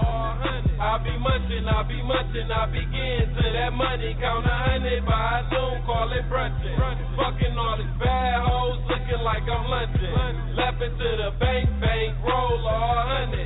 S19: I be munchin', I be munchin', I begin to that money. Count a hundred by noon, call it brunchin'. Fucking all these bad hoes, looking like I'm lunchin'. Left into the bank, bank, roll all hundred.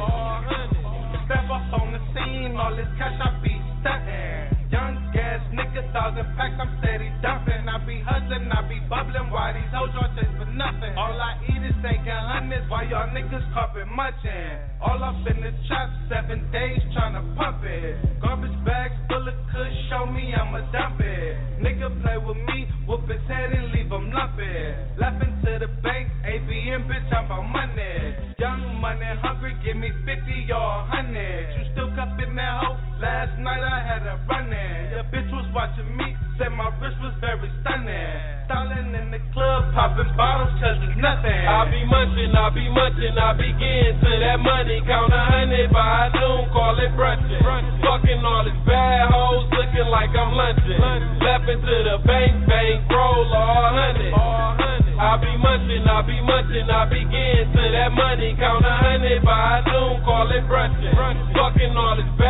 S20: Step up on the scene, all this cash I be stuntin'. Young gas nigga, thousand packs, I'm steady.
S21: steady dumping. I be hustling, I be bubbling. Why these hoes y'all chase for nothing? All I eat is steak and hundreds. Why y'all niggas carpet munching? All up in the trap, seven days tryna pump it. Garbage bags full of kush, show me I'ma dump it. Nigga play with me, whoop his head and leave him lumping. Laughing to the bank, A B M bitch, I'm about money. Young money, hungry, give me fifty or a hundred. You still cuffin' that hoe? Last night I had a running. Your bitch was watching me, said my wrist was very stunning. Stalling in the club, popping bottles, cause it's nothing.
S19: I be munching, I be munching, I be getting to that money. Count a hundred by noon, call it brunchin'. Fucking all these bad hoes, looking like I'm lunching. Laughing to the bank, bank, roll all hundred. I be munching, I be munching, I be getting to that money. Count a hundred by noon, call it brunchin'. Fucking all this